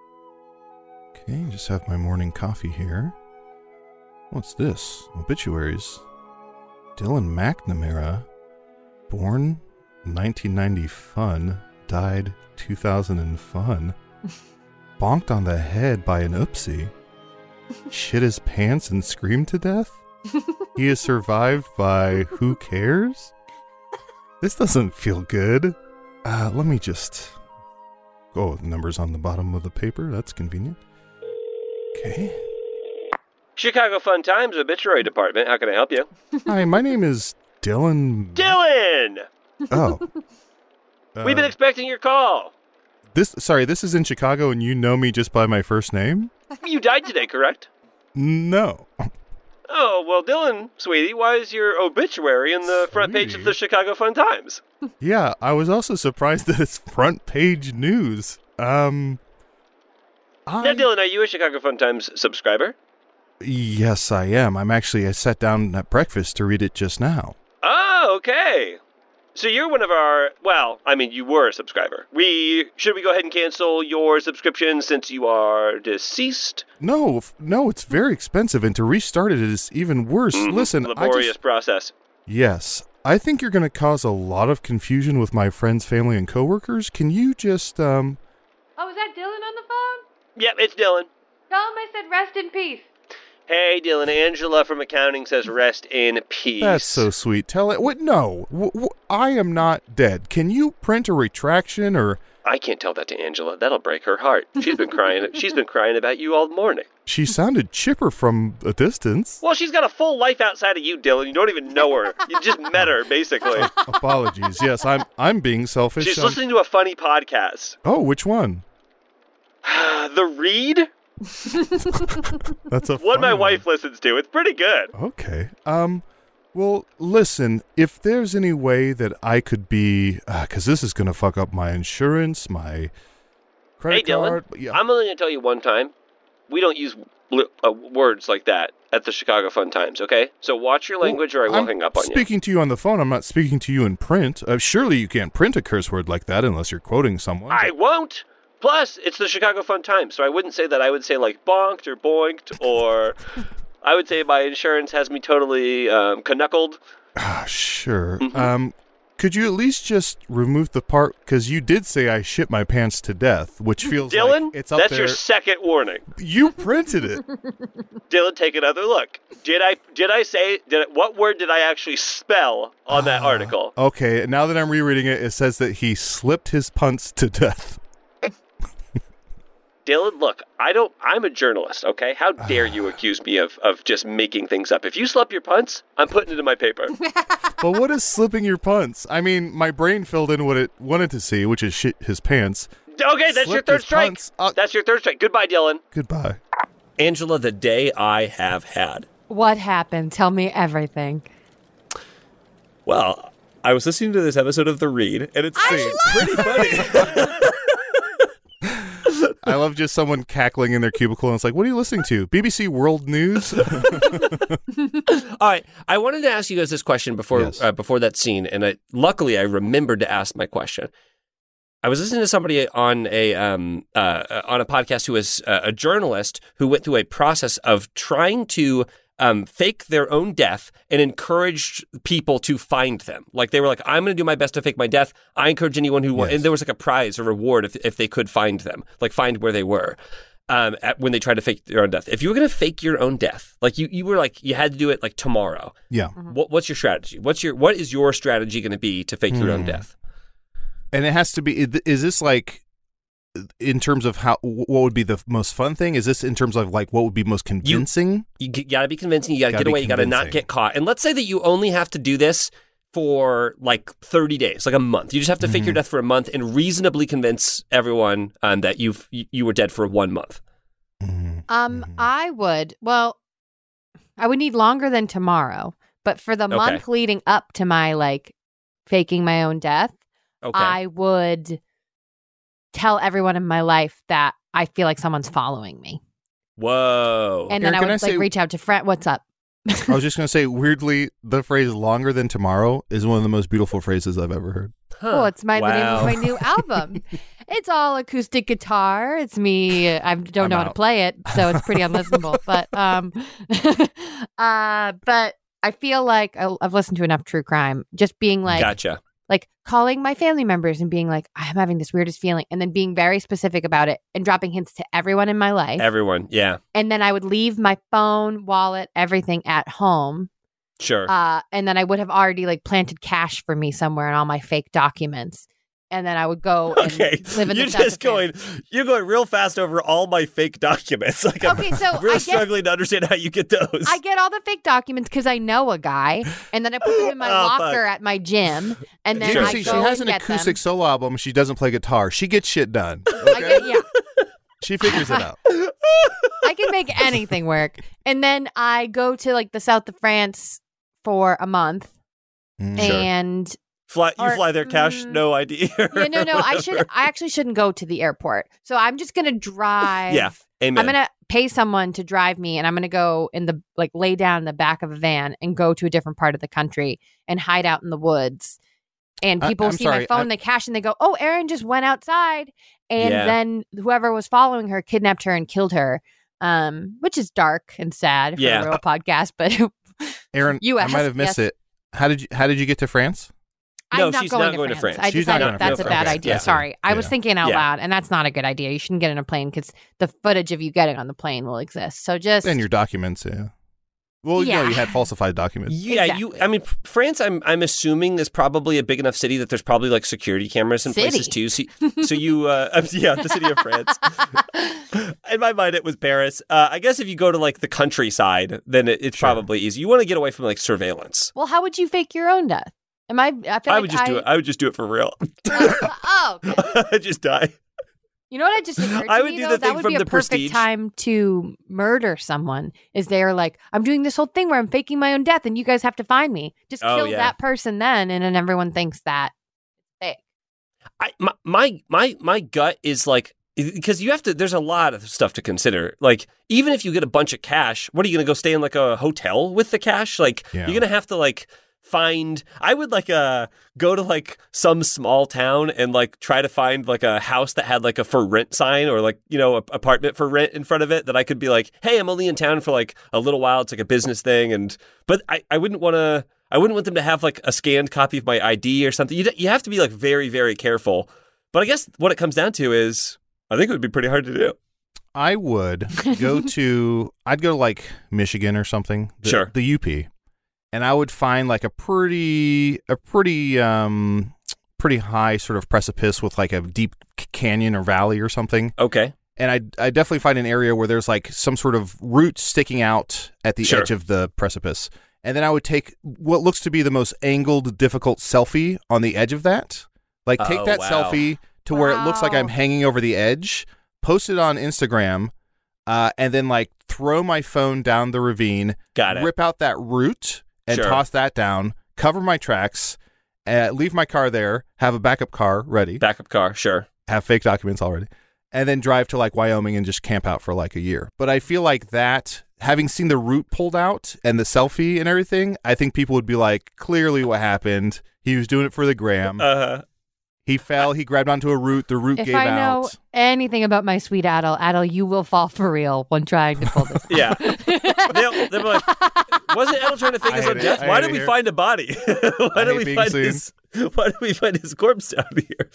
Okay, just have my morning coffee here. What's this? Obituaries. Dylan McNamara, born nineteen ninety fun, died two thousand fun. Bonked on the head by an oopsie. Shit his pants and screamed to death. He is survived by who cares? This doesn't feel good. Uh, let me just... Oh, the numbers on the bottom of the paper. That's convenient. Okay. Chicago Fun Times obituary department. How can I help you? Hi, my name is Dylan. Dylan, Oh. we've been Uh, expecting your call. this. Sorry, this is in Chicago, and you know me just by my first name? You died today, correct? No. Oh, well, Dylan, sweetie, why is your obituary in the front page of the Chicago Fun Times? Yeah, I was also surprised that it's front page news. Um. Now, I, Dylan, are you a Chicago Fun Times subscriber? yes, I am. I'm actually. I sat down at breakfast to read it just now. Oh, okay. So you're one of our, well, I mean, you were a subscriber. We, should we go ahead and cancel your subscription since you are deceased? No, f- no, it's very expensive, and to restart it is even worse. Mhm. Listen, I Laborious just. process. Yes, I think you're going to cause a lot of confusion with my friends, family, and coworkers. Can you just um? Oh, is that Dylan on the phone? Yep, it's Dylan. Tell him I said rest in peace. Hey, Dylan, Angela from accounting says rest in peace. That's so sweet. Tell it. What? No, w- w- I am not dead. Can you print a retraction or I can't tell that to Angela. That'll break her heart. She's been crying. She's been crying about you all morning. She sounded chipper from a distance. Well, she's got a full life outside of you, Dylan. You don't even know her. You just met her, basically. Apologies. Yes, I'm I'm being selfish. She's Um, listening to a funny podcast. Oh, which one? The Read? That's a One my funny wife listens to. It's pretty good. Okay. Um, well, listen, if there's any way that I could be, because this is going to fuck up my insurance, my credit Hey, Dylan, card. Yeah. I'm only going to tell you one time. We don't use li- uh, words like that at the Chicago Fun Times, okay? So watch your language or I will I'm hang up on you. speaking to you on the phone. I'm not speaking to you in print. Uh, surely you can't print a curse word like that unless you're quoting someone. I won't. Plus, it's the Chicago Fun Times, so I wouldn't say that. I would say like bonked or boinked, or I would say my insurance has me totally um, knuckled. Ah, sure. Mhm. Um, could you at least just remove the part, because you did say I shit my pants to death, which feels Dylan, like it's up that's there. your second warning. You printed it. Dylan, take another look. Did I did I say did I, what word did I actually spell on that article? Okay, now that I'm rereading it, it says that he slipped his punts to death. Dylan, look, I don't. I'm a journalist. Okay, how dare you accuse me of of just making things up? If you slip your punts, I'm putting it in my paper. But what is slipping your punts? I mean, my brain filled in what it wanted to see, which is shit his pants. Okay, that's your Slipped third his strike. punts. Uh, That's your third strike. Goodbye, Dylan. Goodbye. Angela, the day I have had. What happened? Tell me everything. Well, I was listening to this episode of The Read, and it's pretty funny. I love just someone cackling in their cubicle, and it's like, what are you listening to? B B C World News? All right, I wanted to ask you guys this question before Yes. uh, before that scene, and I, luckily I remembered to ask my question. I was listening to somebody on a um, uh, on a podcast who was uh, a journalist who went through a process of trying to um, fake their own death and encouraged people to find them. Like they were like, "I'm going to do my best to fake my death." I encourage anyone who wants, Yes. and there was like a prize or reward if if they could find them, like find where they were. Um, at, when they tried to fake their own death. If you were going to fake your own death, like you, you were like, you had to do it like tomorrow. Yeah. What, what's your strategy? What's your, what is your strategy going to be to fake your own death? And it has to be, is this like, in terms of how, what would be the most fun thing? Is this in terms of like, what would be most convincing? You g- gotta be convincing. You gotta, Gotta get be away. You gotta not convincing. get caught. And let's say that you only have to do this for like thirty days, like a month. You just have to fake your death for a month and reasonably convince everyone um, that you've, you, you were dead for one month. Mhm. Um, Mhm. I would. Well, I would need longer than tomorrow, but for the Okay. month leading up to my like faking my own death, Okay. I would tell everyone in my life that I feel like someone's following me, Whoa. and then Aaron, I can would I like say- reach out to friend. What's up? I was just going to say, weirdly, the phrase longer than tomorrow is one of the most beautiful phrases I've ever heard. Huh. Oh, it's my the name Wow. of my new album. It's all acoustic guitar. It's me. I don't I'm know how to out. play it, so it's pretty unlistenable. But um, uh, but I feel like I, I've listened to enough true crime. Just being like, Gotcha. like calling my family members and being like, I'm having this weirdest feeling, and then being very specific about it and dropping hints to everyone in my life. Everyone. Yeah. And then I would leave my phone, wallet, everything at home. Sure. Uh, and then I would have already like planted cash for me somewhere in all my fake documents. And then I would go and Okay, live in you're the south just of France. going. You're going real fast over all my fake documents. Like I'm Okay, so real I get- struggling to understand how you get those. I get all the fake documents because I know a guy, and then I put them in my Oh, locker fuck. at my gym, and then Sure. I See, go she has and an get acoustic them. solo album. She doesn't play guitar. She gets shit done. I Okay? get, yeah, She figures it out. I can make anything work. And then I go to like the south of France for a month, Mm. Sure. and fly, you or- fly there, cash, mm, no I D. yeah, no, no, I should, I actually shouldn't go to the airport. So I'm just gonna drive. Yeah, amen. I'm gonna pay someone to drive me, and I'm gonna go in the like lay down in the back of a van and go to a different part of the country and hide out in the woods. And I- people I'm see sorry, my phone, I- they cash, and they go, "Oh, Erin just went outside," and Yeah. then whoever was following her kidnapped her and killed her, um, which is dark and sad for Yeah. a real podcast. But Aaron, U S, I might have missed yes. it. How did you How did you get to France? No, I'm not she's going, not to, going to France. France. I She's not decided going to that's a France. bad Okay. idea. Yeah. Sorry, I was Yeah. thinking out Yeah. loud, and that's not a good idea. You shouldn't get in a plane because the footage of you getting on the plane will exist. So just And your documents, yeah. Well, Yeah. no, you had falsified documents. Yeah, Exactly. you. I mean, France. I'm. I'm assuming is probably a big enough city that there's probably like security cameras in City. places too. So, so you. Uh, yeah, the city of France. In my mind, it was Paris. Uh, I guess if you go to like the countryside, then it, it's Sure. probably easy. You want to get away from like surveillance. Well, how would you fake your own death? Am I? I, feel I like would just do it. I would just do it for real. oh, okay. I'd just die. You know what? It just occurred to I would me do though. the That thing would from be a The perfect Prestige. time to murder someone. Is they're like, I'm doing this whole thing where I'm faking my own death, and you guys have to find me. Just Oh, kill yeah. that person then, and then everyone thinks that it's fake. I my my my, my gut is like. Because you have to, there's a lot of stuff to consider. Like, even if you get a bunch of cash, what are you going to go stay in like a hotel with the cash? Like, Yeah. you're going to have to like find, I would like uh go to like some small town and like try to find like a house that had like a for rent sign or like, you know, a apartment for rent in front of it that I could be like, hey, I'm only in town for like a little while. It's like a business thing. And, but I, I wouldn't want to, I wouldn't want them to have like a scanned copy of my I D or something. You, you have to be like very, very careful. But I guess what it comes down to is, I think it would be pretty hard to do. I would go to, I'd go to like Michigan or something. The, Sure. The U P. And I would find like a pretty, a pretty, um, pretty high sort of precipice with like a deep c- canyon or valley or something. Okay. And I I definitely find an area where there's like some sort of root sticking out at the Sure. edge of the precipice. And then I would take what looks to be the most angled, difficult selfie on the edge of that. Like take Oh, that wow. selfie to where it looks like I'm Wow. hanging over the edge, post it on Instagram, uh, and then like throw my phone down the ravine, Got it. rip out that root and Sure. toss that down, cover my tracks, uh, leave my car there, have a backup car ready, Backup car, sure. have fake documents already, and then drive to like Wyoming and just camp out for like a year. But I feel like that, having seen the root pulled out and the selfie and everything, I think people would be like, clearly what happened. He was doing it for the gram. Uh, He fell. He grabbed onto a root. The root If gave I know out. anything about my sweet Adel, Adel, you will fall for real when trying to pull this. yeah. they'll, they'll be like, wasn't Edel trying to fake I his hate own it. death? I Why hate did it we here. find a body? why I did hate we being find seen. his? Why did we find his corpse down here?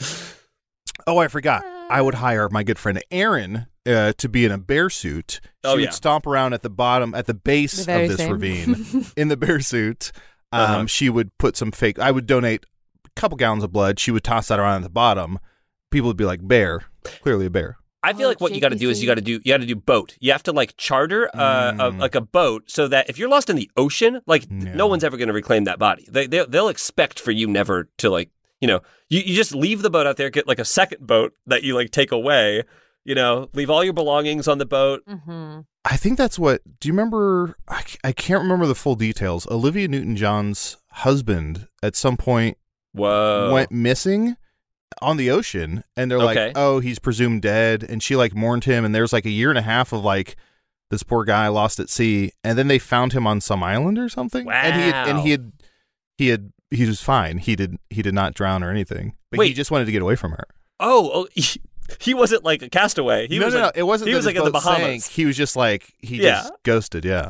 Oh, I forgot. I would hire my good friend Aaron uh, to be in a bear suit. She Oh, would yeah. stomp around at the bottom, at the base The of very this same. ravine in the bear suit. Um, Uh-huh. She would put some fake. I would donate a couple gallons of blood. She would toss that around at the bottom. People would be like, bear. Clearly a bear. I feel Oh, like what you got to do is J P C. you got to do you got to do boat. You have to like charter uh, a, Mm. like a boat so that if you're lost in the ocean, like Yeah. no one's ever going to reclaim that body. They, they they'll expect for you never to like you know you, you just leave the boat out there, get like a second boat that you like take away. You know, leave all your belongings on the boat. hmm I think that's what. Do you remember? I, c- I can't remember the full details. Olivia Newton-John's husband at some point Whoa. went missing on the ocean, and they're Okay. like, "Oh, he's presumed dead," and she like mourned him, and there's like a year and a half of like this poor guy lost at sea, and then they found him on some island or something, and he had, and Wow. he had he had he was fine. He did he did not drown or anything, but he Wait. just wanted to get away from her. Oh, oh he, he wasn't like a castaway. He no, was no, like, no, it wasn't. He that was his like in the boat Bahamas. sank. He was just like he Yeah. just ghosted. Yeah.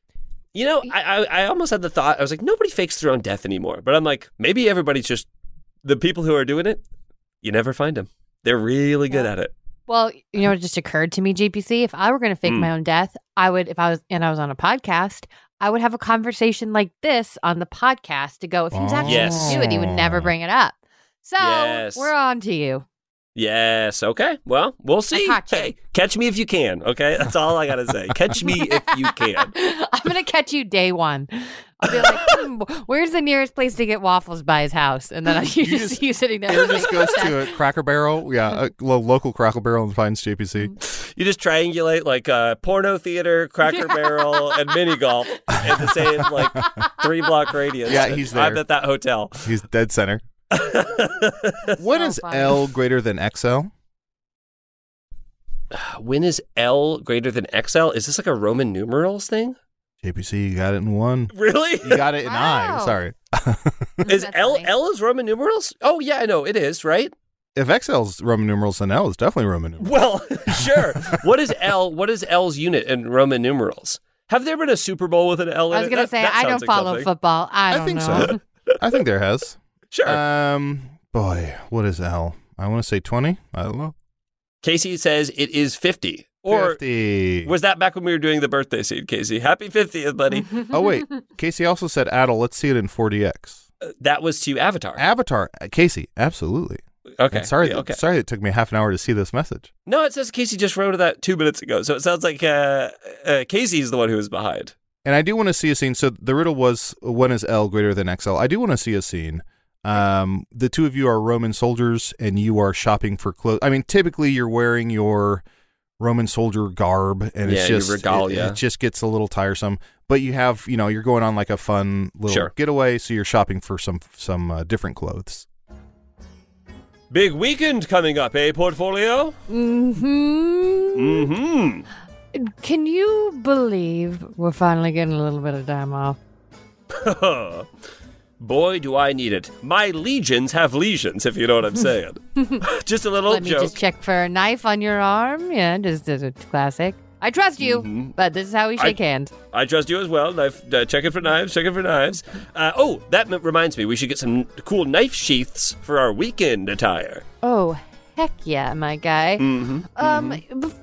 You know, I, I I almost had the thought. I was like, nobody fakes their own death anymore. But I'm like, maybe everybody's just the people who are doing it. You never find them. They're really good Yeah. at it. Well, you know, it just occurred to me, J P C, if I were going to fake Mm. my own death, I would, if I was, and I was on a podcast, I would have a conversation like this on the podcast to go, if he was actually Yes. going to do it, he would never bring it up. So Yes. we're on to you. Yes. Okay. Well, we'll see. caught you. Hey, catch me if you can. Okay, that's all I gotta say. Catch me if you can. I'm going to catch you day one. I'll be like, hmm, where's the nearest place to get waffles by his house? And then I you, You just just- see you sitting there. Aaron just goes to a Cracker Barrel, yeah, a lo- local Cracker Barrel, and finds J P C. You just triangulate like uh, porno theater, Cracker Barrel, and mini golf in the same like three block radius. Yeah, he's I'm there. at that hotel. He's dead center. When So is funny. L greater than X L? When is L greater than X L? Is this like a Roman numerals thing? J P C, you got it in one. Really? You got it in I. Wow. Sorry. Is That's L funny. L is Roman numerals? Oh yeah, I know it is, right? If X L's Roman numerals, then L is definitely Roman numerals. Well, sure. What is L? What is L's unit in Roman numerals? Have there been a Super Bowl with an L in I was it? going to That- say, that I sounds don't like follow something. football. I I don't think know. so. I think there has. Sure. Um, boy, what is L? I want to say twenty. I don't know. Casey says it is fifty. Or fifty. was that back when we were doing the birthday scene, Casey? Happy fiftieth, buddy. Oh, wait. Casey also said, Adel, let's see it in four D X. Uh, that was to Avatar. Avatar. Uh, Casey, absolutely. Okay. And sorry, yeah, that- okay. sorry it took me half an hour to see this message. No, it says Casey just wrote that two minutes ago. So it sounds like uh, uh, Casey's the one who was behind. And I do want to see a scene. So the riddle was, when is L greater than X L? I do want to see a scene. Um, the two of you are Roman soldiers, and you are shopping for clothes. I mean, typically you're wearing your Roman soldier garb, and Yeah, it's your just regalia. It, it just gets a little tiresome. But you have, you know, you're going on like a fun little Sure. getaway, so you're shopping for some some uh, different clothes. Big weekend coming up, eh, Portfolio? Mm-hmm. Mm-hmm. Can you believe we're finally getting a little bit of time off? Boy, do I need it. My legions have lesions, if you know what I'm saying. Just a little Let me joke. just check for a knife on your arm. Yeah, just as a classic. I trust you, Mhm. but this is how we shake I- hands. I trust you as well. Knife, uh, checking for knives, checking for knives. Uh, oh, that m- reminds me. We should get some cool knife sheaths for our weekend attire. Oh, heck yeah, my guy. Mm-hmm. Um, bef-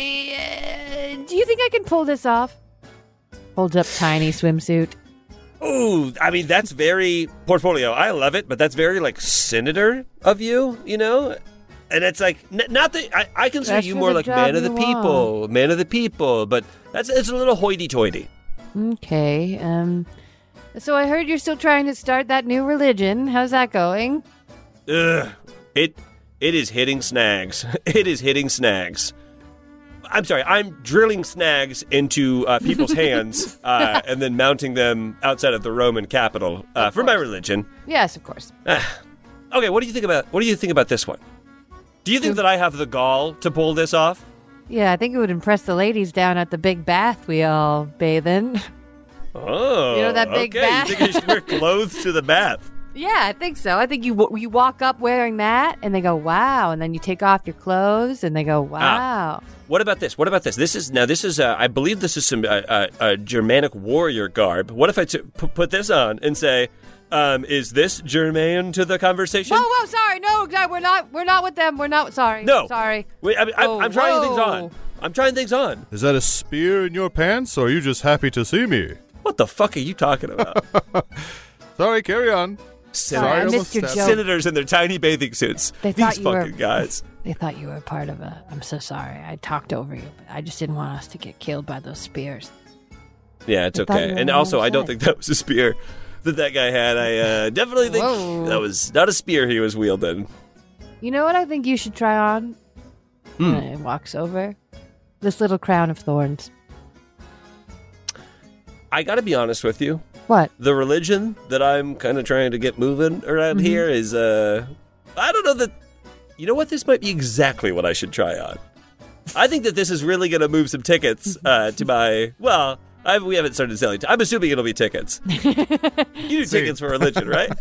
uh, do you think I can pull this off? Holds up tiny swimsuit. Ooh, I mean, that's very Portfolio. I love it, but that's very, like, senator of you, you know? And it's like, n- not that, I, I consider That's you for more the like job man of the you people, man of the people, but that's it's a little hoity-toity. Okay, um, so I heard you're still trying to start that new religion. How's that going? Ugh, it, it is hitting snags. It is hitting snags. I'm sorry, I'm drilling snags into uh, people's hands uh, and then mounting them outside of the Roman capital uh, for my religion. Yes, of course. Okay, what do you think about what do you think about this one? Do you think that I have the gall to pull this off? Yeah, I think it would impress the ladies down at the big bath we all bathe in. Oh, You know that big okay. bath? You think I should wear clothes to the bath? Yeah, I think so. I think you w- you walk up wearing that, and they go, "Wow!" And then you take off your clothes, and they go, "Wow!" What about this? What about this? This is now. This is. Uh, I believe this is some uh, uh, uh, Germanic warrior garb. What if I t- p- put this on and say, um, "Is this germane to the conversation?" Whoa, whoa, sorry, no, no, we're not, we're not with them. We're not. Sorry, No. sorry. Wait, I mean, I, Oh, I'm trying whoa. things on. I'm trying things on. Is that a spear in your pants, or are you just happy to see me? What the fuck are you talking about? Sorry, carry on. Sorry, I almost missed your stabbed- joke. Senators in their tiny bathing suits. They These thought you were- fucking guys. They thought you were a part of a. I'm so sorry. I talked over you, but I just didn't want us to get killed by those spears. Yeah, it's I thought you okay. were And on the also, other I don't side. think that was a spear that that guy had. I uh, definitely think Whoa. that was not a spear he was wielding. You know what I think you should try on? Hmm. And it walks over. This little crown of thorns. I got to be honest with you. What? The religion that I'm kind of trying to get moving around Mm-hmm. here is, uh, I don't know that, you know what? This might be exactly what I should try on. I think that this is really going to move some tickets uh, to my, well, I, we haven't started selling. T- I'm assuming it'll be tickets. You do tickets for religion, right?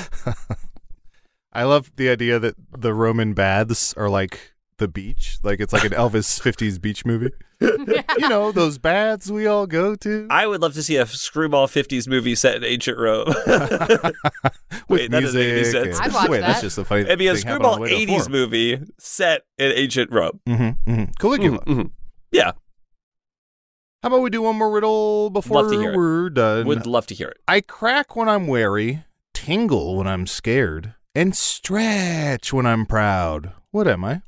I love the idea that the Roman baths are like the beach. Like it's like an Elvis fifties beach movie. You know, those baths we all go to. I would love to see a screwball fifties movie set in ancient Rome. Wait, that doesn't make any sense. I'd watch Wait, that's that. just a funny It'd be a thing happened on screwball the way to the eighties forum. movie set in ancient Rome. Mm-hmm, mm-hmm. Caligula. Mhm. Yeah, How about we do one more riddle before Love to hear it. we're done? would love to hear it. I crack when I'm wary, tingle when I'm scared, and stretch when I'm proud. What am I?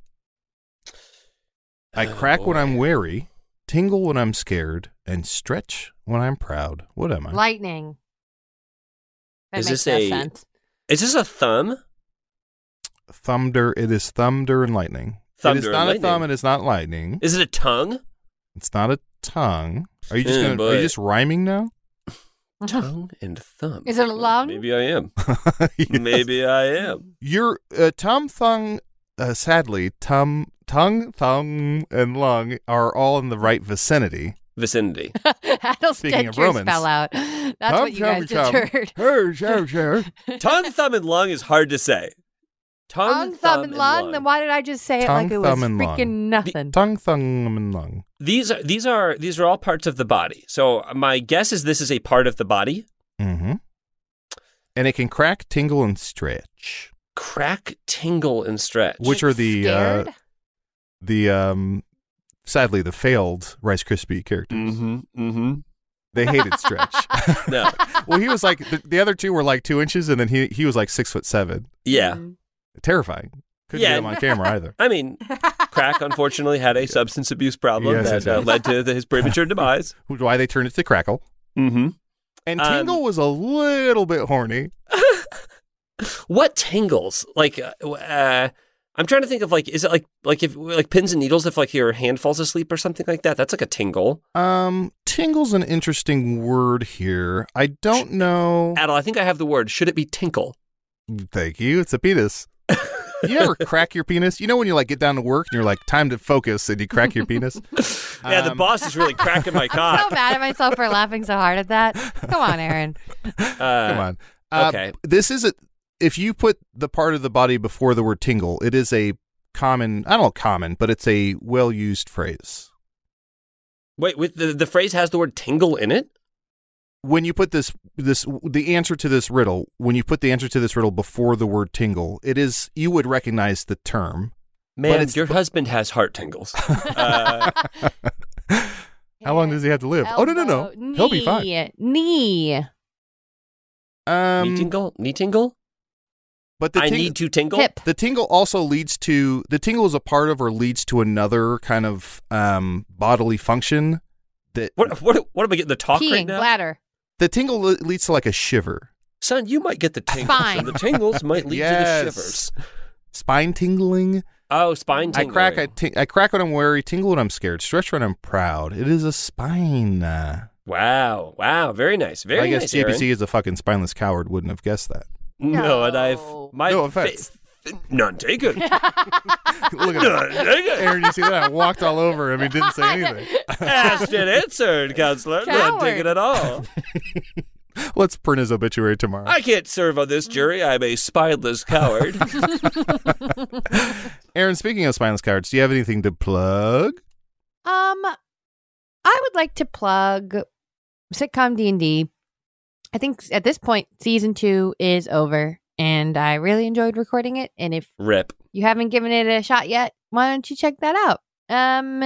I Oh, crack when boy. I'm wary, tingle when I'm scared, and stretch when I'm proud. What am I? Lightning. That Is makes this no a- sense. Is this a thumb? Thunder. It is thunder and lightning. Thunder it is and not lightning. a thumb. It is not lightning. Is it a tongue? It's not a tongue. Are you just Oh, gonna? Are boy. you just rhyming now? Tongue and thumb. Is it a lung? Maybe I am. Yes. Maybe I am. Your uh, tum thung. Uh, sadly, tum tongue, thumb, and lung are all in the right vicinity. Vicinity. Adel's Speaking of dentures Romans. fell out. That's Tum, what you guys tum, just tum. heard. Sure, sure, sure. Tongue, thumb, and lung is hard to say. Tongue, Tongue, thumb, and lung. Then why did I just say it Tongue, like it was thumb, and lung. freaking nothing? Tongue, thumb, and lung. These are these are these are all parts of the body. So my guess is this is a part of the body. Mm-hmm. And it can crack, tingle, and stretch. Crack, tingle, and stretch. Which are the uh, Scared? the um sadly the failed Rice Krispie characters. Mm-hmm. Mm-hmm. They hated Stretch. No. Well, he was like the, the other two were like two inches, and then he he was like six foot seven. Yeah. Terrifying. Couldn't Yeah. get him on camera either. I mean, Crack unfortunately had a substance abuse problem Yes, that it uh, did. led to the, his premature demise. Why they turned it to Crackle. Mm-hmm. And Um, Tingle was a little bit horny. What tingles? Like, uh, uh, I'm trying to think of like, is it like like if like pins and needles if like your hand falls asleep or something like that? That's like a tingle. Um, tingle's an interesting word here. I don't know. Adel, I think I have the word. Should it be tinkle? Thank you. It's a penis. You ever crack your penis? You know when you like get down to work and you're like, time to focus, and you crack your penis? Yeah, the Um, boss is really cracking my I'm so cock. mad at myself for laughing so hard at that. Come on, Aaron. Uh, Come on. Uh, okay. This is a, if you put the part of the body before the word tingle, it is a common, I don't know common, but it's a well-used phrase. Wait, with the the phrase has the word tingle in it? When you put this, this, the answer to this riddle, when you put the answer to this riddle before the word tingle, it is, you would recognize the term. Man, it's- your husband has heart tingles. Uh, How long does he have to live? Oh, no, no, no. Elbow, He'll be fine. knee, Knee. knee Um, tingle? Knee tingle? but the I ting- need to tingle? Hip. The tingle also leads to, the tingle is a part of or leads to another kind of um, bodily function that What, what, what am I getting the talk Peeing, right now? bladder. the tingle le- leads to like a shiver. Son, you might get the tingles. Spine. And the tingles might lead Yes. to the shivers. Spine tingling. Oh, spine I tingling. crack, I, ting- I crack when I'm wary, tingle when I'm scared, stretch when I'm proud. It is a spine. Uh, Wow. Wow. Very nice. Very I guess nice, J P C Aaron. is a fucking spineless coward. Wouldn't have guessed that. No, and I've... No. My No offense. fa- none taken. Look at None that. taken. Aaron, you see that? I walked all over him. He didn't say anything. Asked and answered, counselor. None Coward. taken at all. Let's print his obituary tomorrow. I can't serve on this jury. I'm a spineless coward. Aaron, speaking of spineless cowards, do you have anything to plug? Um, I would like to plug sitcom D and D. I think at this point, season two is over, and I really enjoyed recording it. And if Rip. you haven't given it a shot yet, why don't you check that out? Um,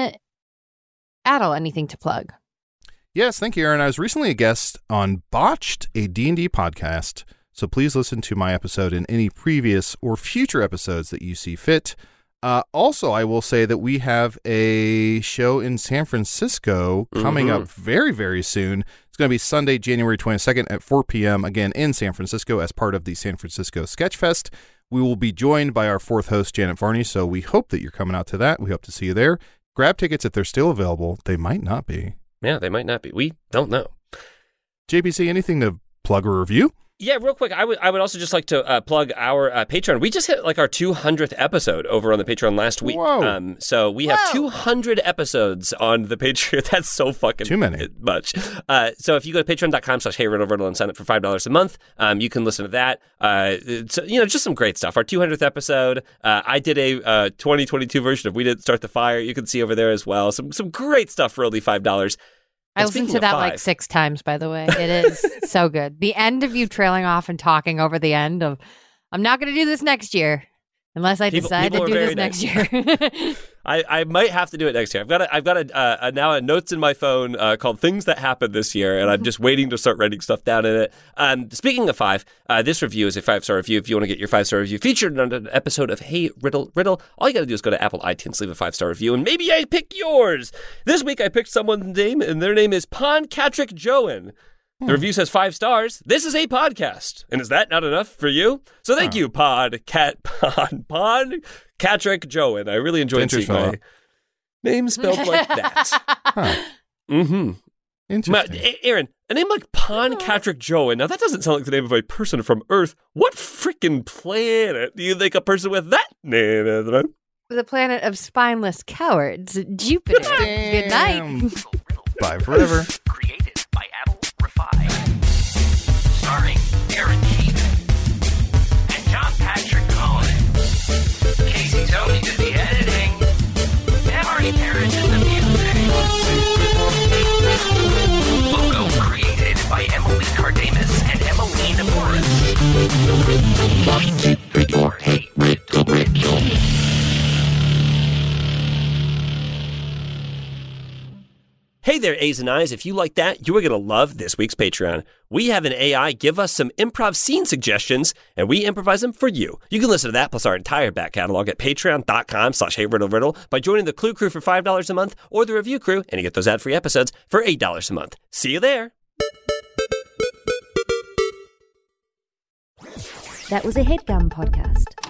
Adel, anything to plug? Yes, thank you, Aaron. I was recently a guest on Botched, a D and D podcast, so please listen to my episode and any previous or future episodes that you see fit. Uh, also, I will say that we have a show in San Francisco coming Mhm. up very, very soon. It's going to be Sunday, January twenty-second at four p.m., again in San Francisco as part of the San Francisco Sketchfest. We will be joined by our fourth host, Janet Varney, so we hope that you're coming out to that. We hope to see you there. Grab tickets if they're still available. They might not be. Yeah, they might not be. We don't know. J P C, anything to plug or review? Yeah, real quick, I would I would also just like to uh, plug our uh, Patreon. We just hit like our two hundredth episode over on the Patreon last week. Whoa. Um, so we have Whoa. two hundred episodes on the Patreon. That's so fucking Too many. much. Uh, so if you go to patreon.com slash hey riddle riddle and sign up for five dollars a month, um, you can listen to that. Uh, it's, you know, just some great stuff. Our two hundredth episode, uh, I did a uh, twenty twenty-two version of We Didn't Start the Fire. You can see over there as well. Some some great stuff for only five dollars. I And listened speaking to of that five- like six times, by the way. It is so good. The end of you trailing off and talking over the end of, I'm not going to do this next year unless I People- decide people to are do very this nice. next year. I, I might have to do it next year. I've got a, I've got a, uh, a now a notes in my phone uh, called Things That Happened This Year, and I'm just waiting to start writing stuff down in it. Um, speaking of five, uh, this review is a five-star review. If you want to get your five-star review featured on an episode of Hey Riddle Riddle, all you got to do is go to Apple iTunes, leave a five-star review, and maybe I pick yours. This week I picked someone's name, and their name is Poncatrick Joan. The review says five stars. This is a podcast. And is that not enough for you? So thank you, Pod Cat Pod Pod Catrick Joan. I really enjoyed seeing Interesting. my name spelled like that. Huh. Mm-hmm. Ma- Interesting. A- Aaron, a name like Pon Catrick Joan. Now that doesn't sound like the name of a person from Earth. What freaking planet do you think a person with that name is on? The planet of spineless cowards, Jupiter. Good night. Damn. Bye forever. Created by Adel Rafai. Starring Aaron Keith and John Patrick Cohen. Casey Tony did the editing. And Marty Parrish did the music. Logo created by Emily Cardamus and Emmeline Morris. Keep your hate riddle riddle. Hey there, A's and I's. If you like that, you are going to love this week's Patreon. We have an A I give us some improv scene suggestions, and we improvise them for you. You can listen to that plus our entire back catalog at patreon.com slash Hey Riddle Riddle by joining the Clue Crew for five dollars a month or the Review Crew, and you get those ad-free episodes for eight dollars a month. See you there. That was a HeadGum podcast.